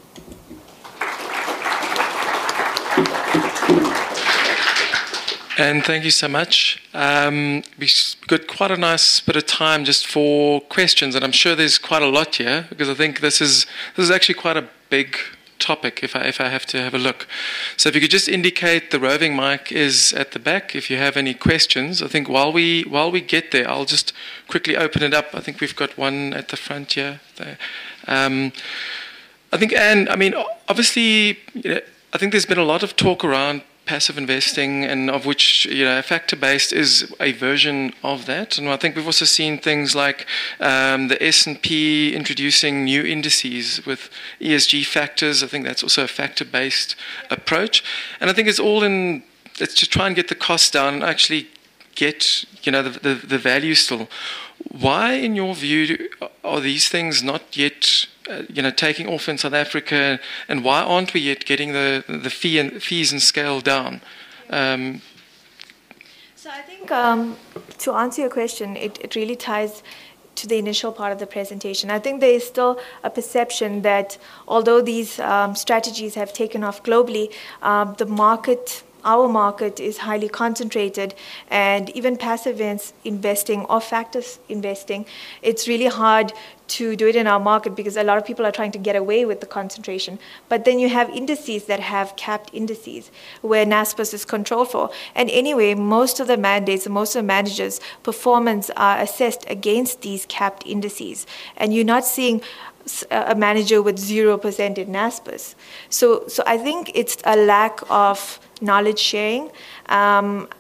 And thank you so much. Um, we've got quite a nice bit of time just for questions, and I'm sure there's quite a lot here because I think this is this is actually quite a big topic if I if I have to have a look. So if you could just indicate the roving mic is at the back if you have any questions. I think while we while we get there, I'll just quickly open it up. I think we've got one at the front here. There. Um, I think, Anne, I mean, obviously, you know, I think there's been a lot of talk around passive investing, and of which, you know, factor-based is a version of that. And I think we've also seen things like um, the S and P introducing new indices with E S G factors. I think that's also a factor-based approach. And I think it's all in, it's to try and get the costs down and actually get, you know, the, the, the value still. Why, in your view, are these things not yet, uh, you know, taking off in South Africa, and why aren't we yet getting the the fee and fees and scale down? Um, so I think um, to answer your question, it, it really ties to the initial part of the presentation. I think there is still a perception that although these um, strategies have taken off globally, um, the market. Our market is highly concentrated, and even passive investing or factors investing, it's really hard to do it in our market because a lot of people are trying to get away with the concentration. But then you have indices that have capped indices where Naspers is controlled for. And anyway, most of the mandates, most of the managers' performance are assessed against these capped indices. And you're not seeing a manager with zero percent in Naspers. So, so I think it's a lack of knowledge sharing. Um,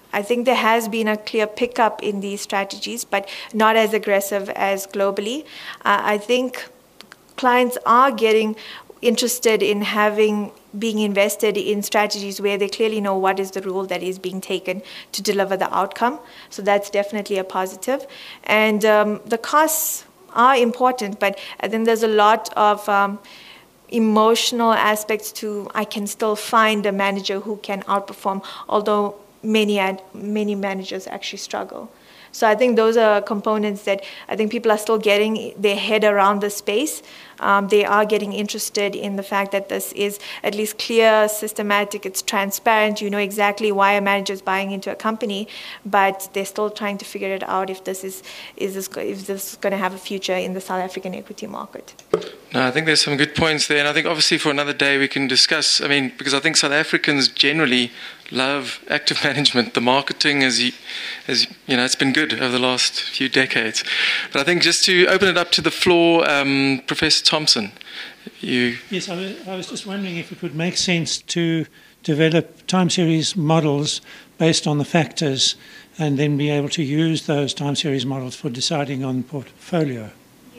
I think there has been a clear pickup in these strategies, but not as aggressive as globally. Uh, I think clients are getting interested in having being invested in strategies where they clearly know what is the rule that is being taken to deliver the outcome. So that's definitely a positive. And um, the costs are important, but I think there's a lot of um, emotional aspects to I can still find a manager who can outperform, although many ad, many managers actually struggle. So I think those are components that I think people are still getting their head around the space. Um, they are getting interested in the fact that this is at least clear, systematic, it's transparent, you know exactly why a manager is buying into a company, but they're still trying to figure it out if this is, is this, if this is going to have a future in the South African equity market. No, I think there's some good points there, and I think obviously for another day we can discuss, I mean, because I think South Africans generally love active management. The marketing, as you, as you know, it's been good over the last few decades. But I think just to open it up to the floor, um, Professor Thompson, you... Yes, I was, I was just wondering if it would make sense to develop time series models based on the factors and then be able to use those time series models for deciding on portfolio.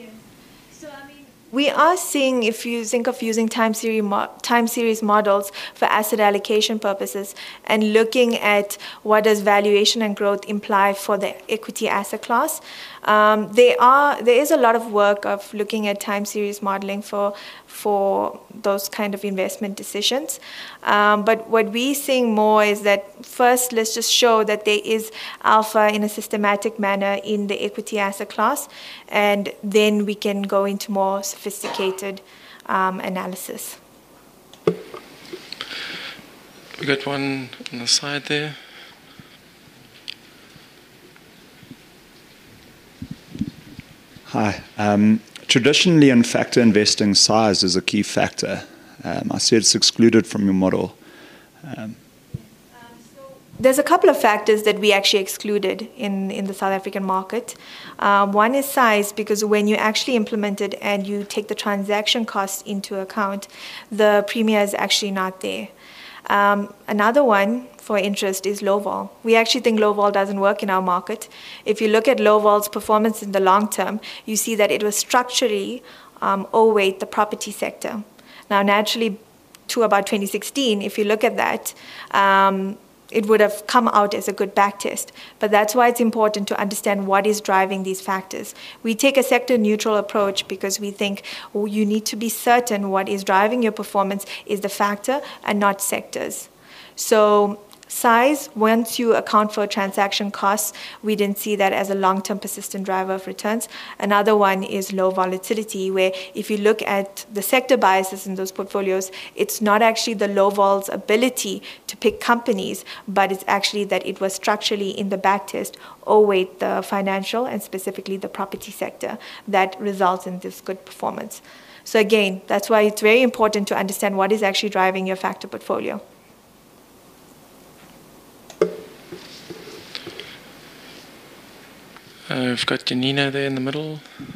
We are seeing, if you think of using time series, mo- time series models for asset allocation purposes and looking at what does valuation and growth imply for the equity asset class, um, they are, there is a lot of work of looking at time series modeling for, for those kind of investment decisions. Um, but what we're seeing more is that first, let's just show that there is alpha in a systematic manner in the equity asset class, and then we can go into more sophisticated um, analysis. We got one on the side there. Hi. Um, traditionally in factor investing, size is a key factor. Um, I see it's excluded from your model. Um, There's a couple of factors that we actually excluded in, in the South African market. Um, one is size, because when you actually implement it and you take the transaction costs into account, the premium is actually not there. Um, another one for interest is low vol. We actually think low vol doesn't work in our market. If you look at low vol's performance in the long term, you see that it was structurally um, overweight the property sector. Now, naturally, to about twenty sixteen, if you look at that, um, it would have come out as a good backtest. But that's why it's important to understand what is driving these factors. We take a sector-neutral approach because we think oh, you need to be certain what is driving your performance is the factor and not sectors. So size, once you account for transaction costs, we didn't see that as a long-term persistent driver of returns. Another one is low volatility, where if you look at the sector biases in those portfolios, it's not actually the low vol's ability to pick companies, but it's actually that it was structurally in the backtest overweight the financial and specifically the property sector that results in this good performance. So again, that's why it's very important to understand what is actually driving your factor portfolio. Uh, we've got Janina there in the middle.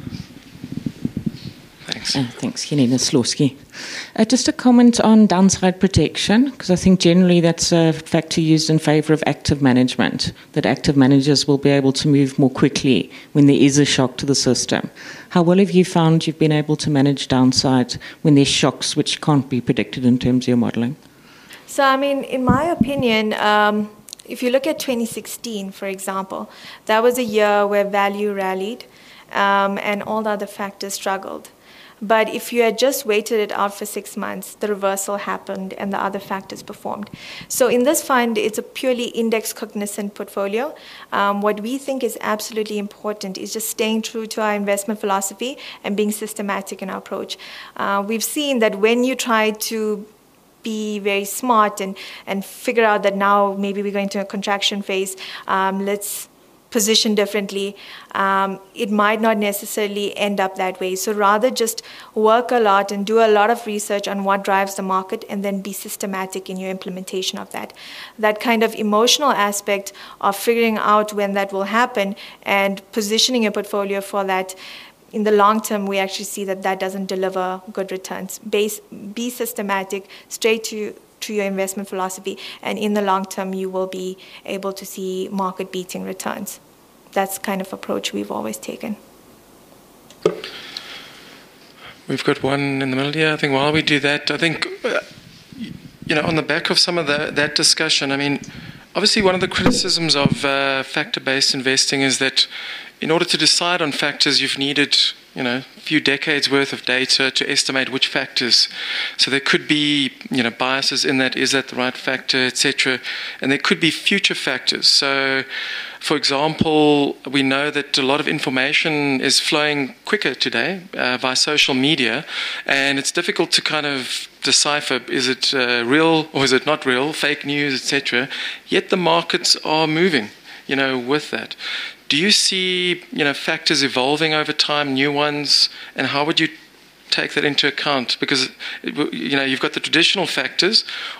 Thanks. Uh, thanks, Janina Slorski. Uh, just a comment on downside protection, because I think generally that's a factor used in favour of active management, that active managers will be able to move more quickly when there is a shock to the system. How well have you found you've been able to manage downside when there's shocks which can't be predicted in terms of your modelling? So, I mean, in my opinion, um, if you look at twenty sixteen, for example, that was a year where value rallied um, and all the other factors struggled. But if you had just waited it out for six months, the reversal happened and the other factors performed. So in this fund, it's a purely index cognizant portfolio. Um, what we think is absolutely important is just staying true to our investment philosophy and being systematic in our approach. Uh, we've seen that when you try to be very smart and, and figure out that now maybe we're going to a contraction phase, um, let's position differently, um, it might not necessarily end up that way. So rather just work a lot and do a lot of research on what drives the market and then be systematic in your implementation of that. That kind of emotional aspect of figuring out when that will happen and positioning your portfolio for that, in the long term, we actually see that that doesn't deliver good returns. Base, be systematic, straight to to your investment philosophy, and in the long term you will be able to see market beating returns. That's kind of approach we've always taken. We've got one in the middle here. I think while we do that, I think, uh, you know, on the back of some of the, that discussion, I mean, obviously one of the criticisms of uh, factor-based investing is that in order to decide on factors, you've needed, you know, a few decades worth of data to estimate which factors. So there could be, you know, biases in that, is that the right factor, et cetera. And there could be future factors. So, for example, we know that a lot of information is flowing quicker today uh, via social media, and it's difficult to kind of decipher, is it uh, real or is it not real, fake news, et cetera. Yet the markets are moving, you know, with that. Do you see, you know, factors evolving over time, new ones, and how would you take that into account? Because, you know, you've got the traditional factors,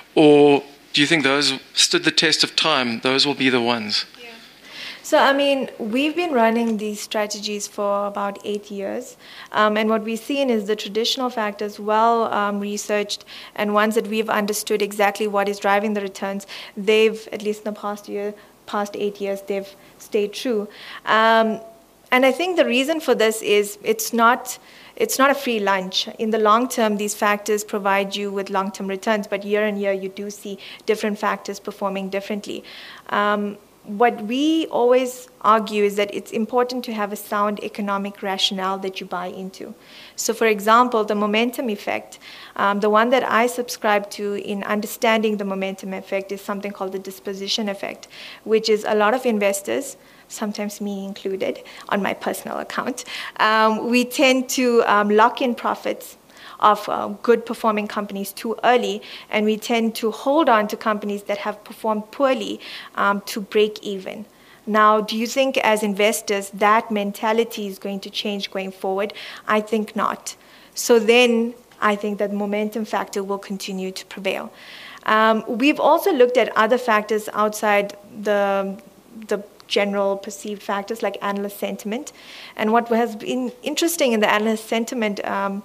or do you think those stood the test of time? Those will be the ones. Yeah. So, I mean, we've been running these strategies for about eight years, um, and what we've seen is the traditional factors, well um, researched, and ones that we've understood exactly what is driving the returns. They've, at least in the past year, past eight years, they've stayed true. Um, and I think the reason for this is it's not it's not a free lunch. In the long term, these factors provide you with long-term returns, but year on year, you do see different factors performing differently. Um, what we always argue is that it's important to have a sound economic rationale that you buy into. So, for example, the momentum effect, um, the one that I subscribe to in understanding the momentum effect is something called the disposition effect, which is a lot of investors, sometimes me included, on my personal account, um, we tend to um, lock in profits of uh, good performing companies too early, and we tend to hold on to companies that have performed poorly um, to break even. Now, do you think as investors that mentality is going to change going forward? I think not. So then I think that momentum factor will continue to prevail. Um, we've also looked at other factors outside the, the general perceived factors like analyst sentiment. And what has been interesting in the analyst sentiment um,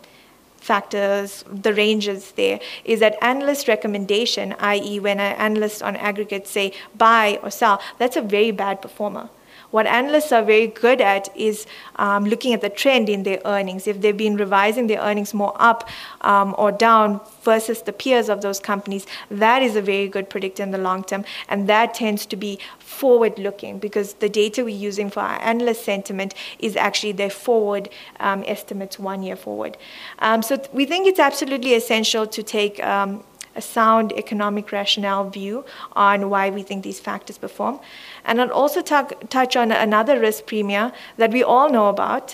factors, the ranges there, is that analyst recommendation, that is when an analyst on aggregate say buy or sell, that's a very bad performer. What analysts are very good at is um, looking at the trend in their earnings. If they've been revising their earnings more up um, or down versus the peers of those companies, that is a very good predictor in the long term. And that tends to be forward-looking because the data we're using for our analyst sentiment is actually their forward um, estimates one year forward. Um, so th- we think it's absolutely essential to take um, a sound economic rationale view on why we think these factors perform. And I'll also talk, touch on another risk premium that we all know about.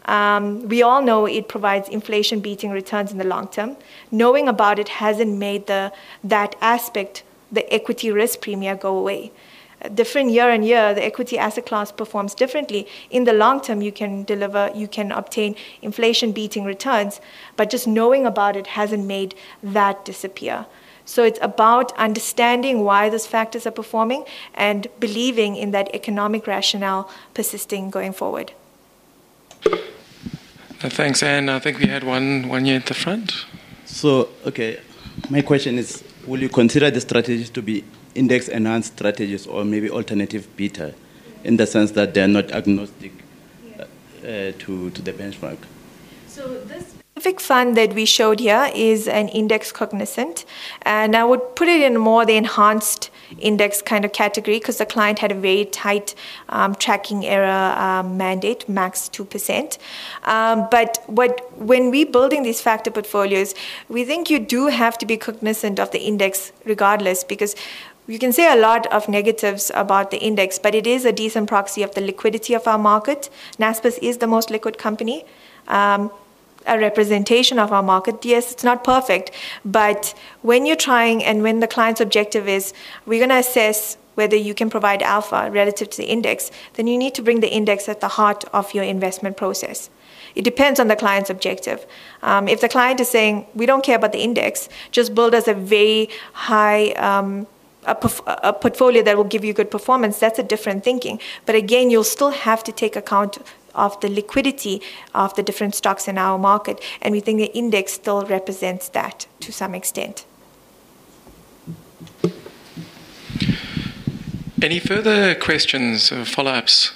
Um, we all know it provides inflation-beating returns in the long term. Knowing about it hasn't made the that aspect, the equity risk premium, go away. Different year on year, the equity asset class performs differently. In the long term, you can deliver, you can obtain inflation-beating returns, but just knowing about it hasn't made that disappear. So it's about understanding why those factors are performing and believing in that economic rationale persisting going forward. Thanks, Anne. I think we had one one here at the front. So, okay, my question is, will you consider the strategies to be index-enhanced strategies or maybe alternative beta, in the sense that they're not agnostic uh, to, to the benchmark? So this specific fund that we showed here is an index cognizant, and I would put it in more the enhanced index kind of category because the client had a very tight um, tracking error um, mandate, max two percent. Um, but what when we're building these factor portfolios, we think you do have to be cognizant of the index regardless, because you can say a lot of negatives about the index, but it is a decent proxy of the liquidity of our market. Naspers is the most liquid company. Um, a representation of our market. Yes, it's not perfect, but when you're trying and when the client's objective is, we're going to assess whether you can provide alpha relative to the index, then you need to bring the index at the heart of your investment process. It depends on the client's objective. Um, if the client is saying, we don't care about the index, just build us a very high um, A, a portfolio that will give you good performance, that's a different thinking. But again, you'll still have to take account of the liquidity of the different stocks in our market, and we think the index still represents that to some extent. Any further questions or follow-ups?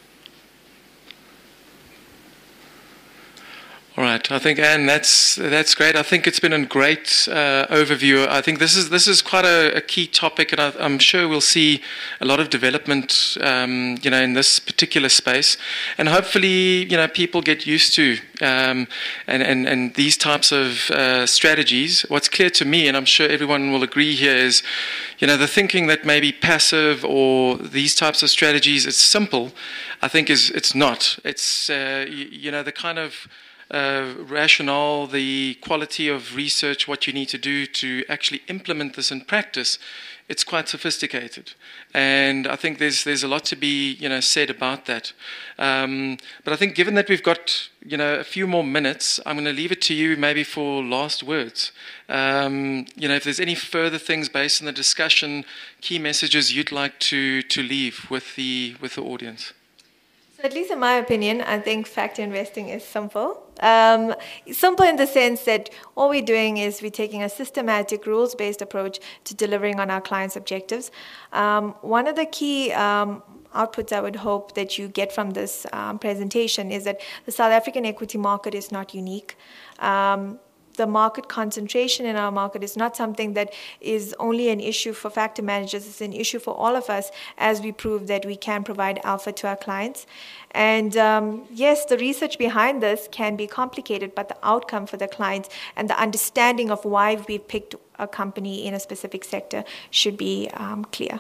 All right, I think, Anne, that's that's great. I think it's been a great uh, overview. I think this is this is quite a, a key topic, and I, I'm sure we'll see a lot of development, um, you know, in this particular space, and hopefully, you know, people get used to um, and, and and these types of uh, strategies. What's clear to me, and I'm sure everyone will agree here, is, you know, the thinking that maybe passive or these types of strategies, it's simple. I think is it's not. It's uh, you, you know the kind of Uh, rationale, the quality of research, what you need to do to actually implement this in practice, it's quite sophisticated. And I think there's there's a lot to be, you know, said about that. Um, but I think given that we've got, you know, a few more minutes, I'm going to leave it to you maybe for last words. Um, you know, if there's any further things based on the discussion, key messages you'd like to, to leave with the with the audience. At least in my opinion, I think factor investing is simple. Um, simple in the sense that all we're doing is we're taking a systematic, rules-based approach to delivering on our clients' objectives. Um, one of the key um, outputs I would hope that you get from this um, presentation is that the South African equity market is not unique. Um, The market concentration in our market is not something that is only an issue for factor managers. It's an issue for all of us as we prove that we can provide alpha to our clients. And um, yes, the research behind this can be complicated, but the outcome for the clients and the understanding of why we picked a company in a specific sector should be um, clear.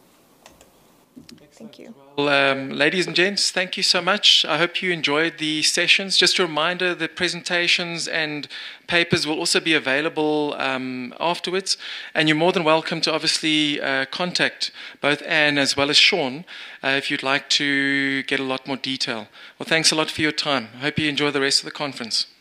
Thank you. Well, um, ladies and gents, thank you so much. I hope you enjoyed the sessions. Just a reminder, the presentations and papers will also be available um, afterwards. And you're more than welcome to obviously uh, contact both Anne as well as Sean uh, if you'd like to get a lot more detail. Well, thanks a lot for your time. I hope you enjoy the rest of the conference.